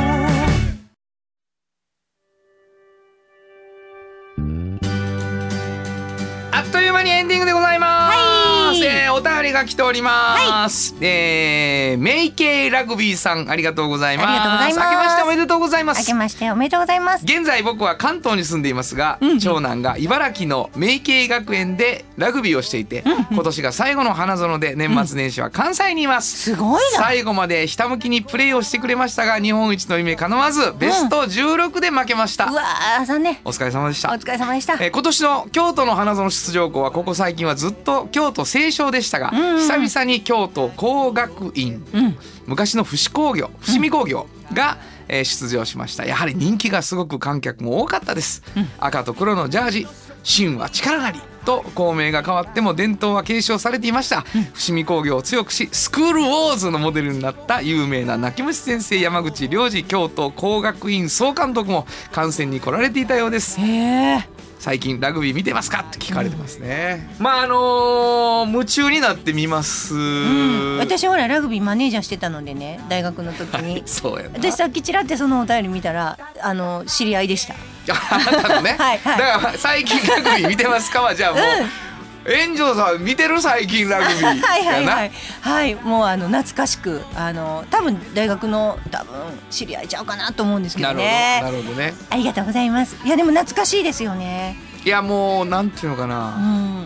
あっという間にエンディングでございます。はい、えー、お便りが来ております。はい、えー、メイケイラグビーさん、ありがとうございます。 ありがとうございます。 明けましておめでとうございます。 明けましておめでとうございます。 現在僕は関東に住んでいますが、うんうん、長男が茨城のメイケイ学園でラグビーをしていて、うんうん、今年が最後の花園で年末年始は関西にいます。 うん、すごいな。 最後までひたむきにプレーをしてくれましたが、日本一の夢叶わずベストじゅうろくで負けました。 うん、うわー、残念。 お疲れ様でした。 お疲れ様でした。 えー、今年の京都の花園出場校はここ最近はずっと京都青少でしたが、うんうん、久々に京都工学院、うん、昔の伏工業伏見工業が、うん、えー、出場しました。やはり人気がすごく観客も多かったです。うん、赤と黒のジャージ、芯は力なりと校名が変わっても伝統は継承されていました。うん、伏見工業を強くしスクールウォーズのモデルになった有名な泣き虫先生山口良二京都工学院総監督も観戦に来られていたようです。 へー、 最近ラグビー見てますかって聞かれてますね。うん、まああのー、夢中になってみます。うん、 私ほらラグビーマネージャーしてたのでね、大学の時に。はい、そうやな。私さっきちらってそのお便り見たら、あの知り合いでした。 あなたのね。はい、はい、だから最近ラグビー見てますかはじゃあもう。うん、炎上さん見てる最近ラグビーやな。はいはいはい、 はい、もうあの懐かしく、あの多分大学の多分知り合いちゃうかなと思うんですけどね。 なるほど、なるほどね。 ありがとうございます。いやでも懐かしいですよね。 いやもうなんていうのかな、うん、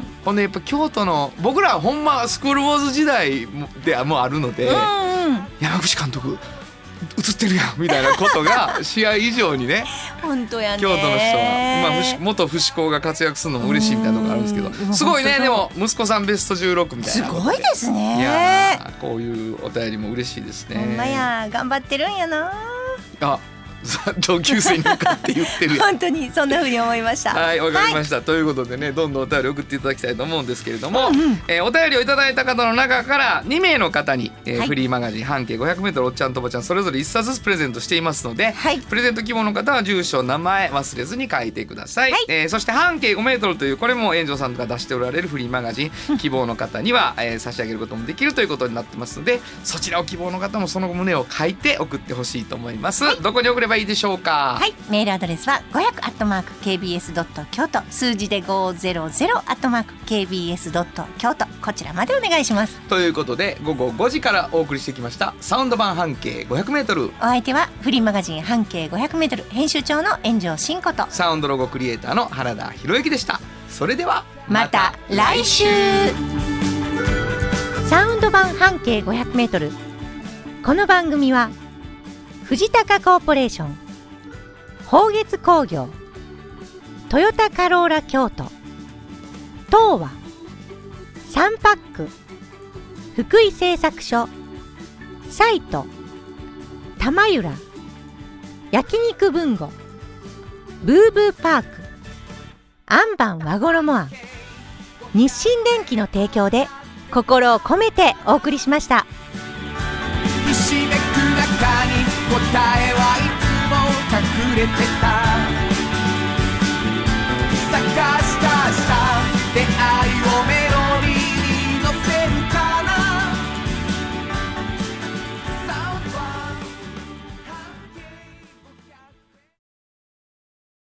ほんでやっぱ京都の僕らはほんまスクールウォーズ時代でもうあるので、うんうん、山口監督映ってるやんみたいなことが試合以上にね本当やね、 京都の人は、まあ、元伏工が活躍するのも嬉しいみたいなところあるんですけど、すごいね。でも息子さんベストじゅうろくみたいな。 すごいですね。 いやこういうお便りも嬉しいですね。 ほんまや、頑張ってるんやな。 あ、同級生に向かって言ってるやん。 本当にそんな風に思いました。 はい、わかりました、はい、ということでね、どんどんお便り送っていただきたいと思うんですけれども、うんうん、えー、お便りをいただいた方の中からにめいの方に、えーはい、フリーマガジン半径 ごひゃくメートル おっちゃんとおばちゃんそれぞれいっさつずつプレゼントしていますので、はい、プレゼント希望の方は住所名前忘れずに書いてください。はい、えー、そして半径 ごメートル というこれも炎上さんが出しておられるフリーマガジン、うん、希望の方には、えー、差し上げることもできるということになってますので、そちらを希望の方もその旨を書いて送ってほしいと思います。はい、どこに送ればいいでしょうか。 はい、メールアドレスはごひゃくアットマーク ケービーエスドット京都、数字でごひゃくアットマーク ケービーエスドット京都、こちらまでお願いします。 ということで午後ごじからお送りしてきましたサウンド版半径 ごひゃくメートル、お相手はフリーマガジン半径 ごひゃくメートル 編集長の炎上真子とサウンドロゴクリエイターの原田博之でした。それではまた来週。サウンド版半径 ごひゃくメートル、この番組は藤高コーポレーション、宝月工業、トヨタカローラ京都、東和、サンパック、福井製作所、サイト、玉浦、焼肉文吾、ブーブーパーク、アンバン和衣庵、日清電機の提供で心を込めてお送りしました。 ひしめく中に答えはいつも隠れてた。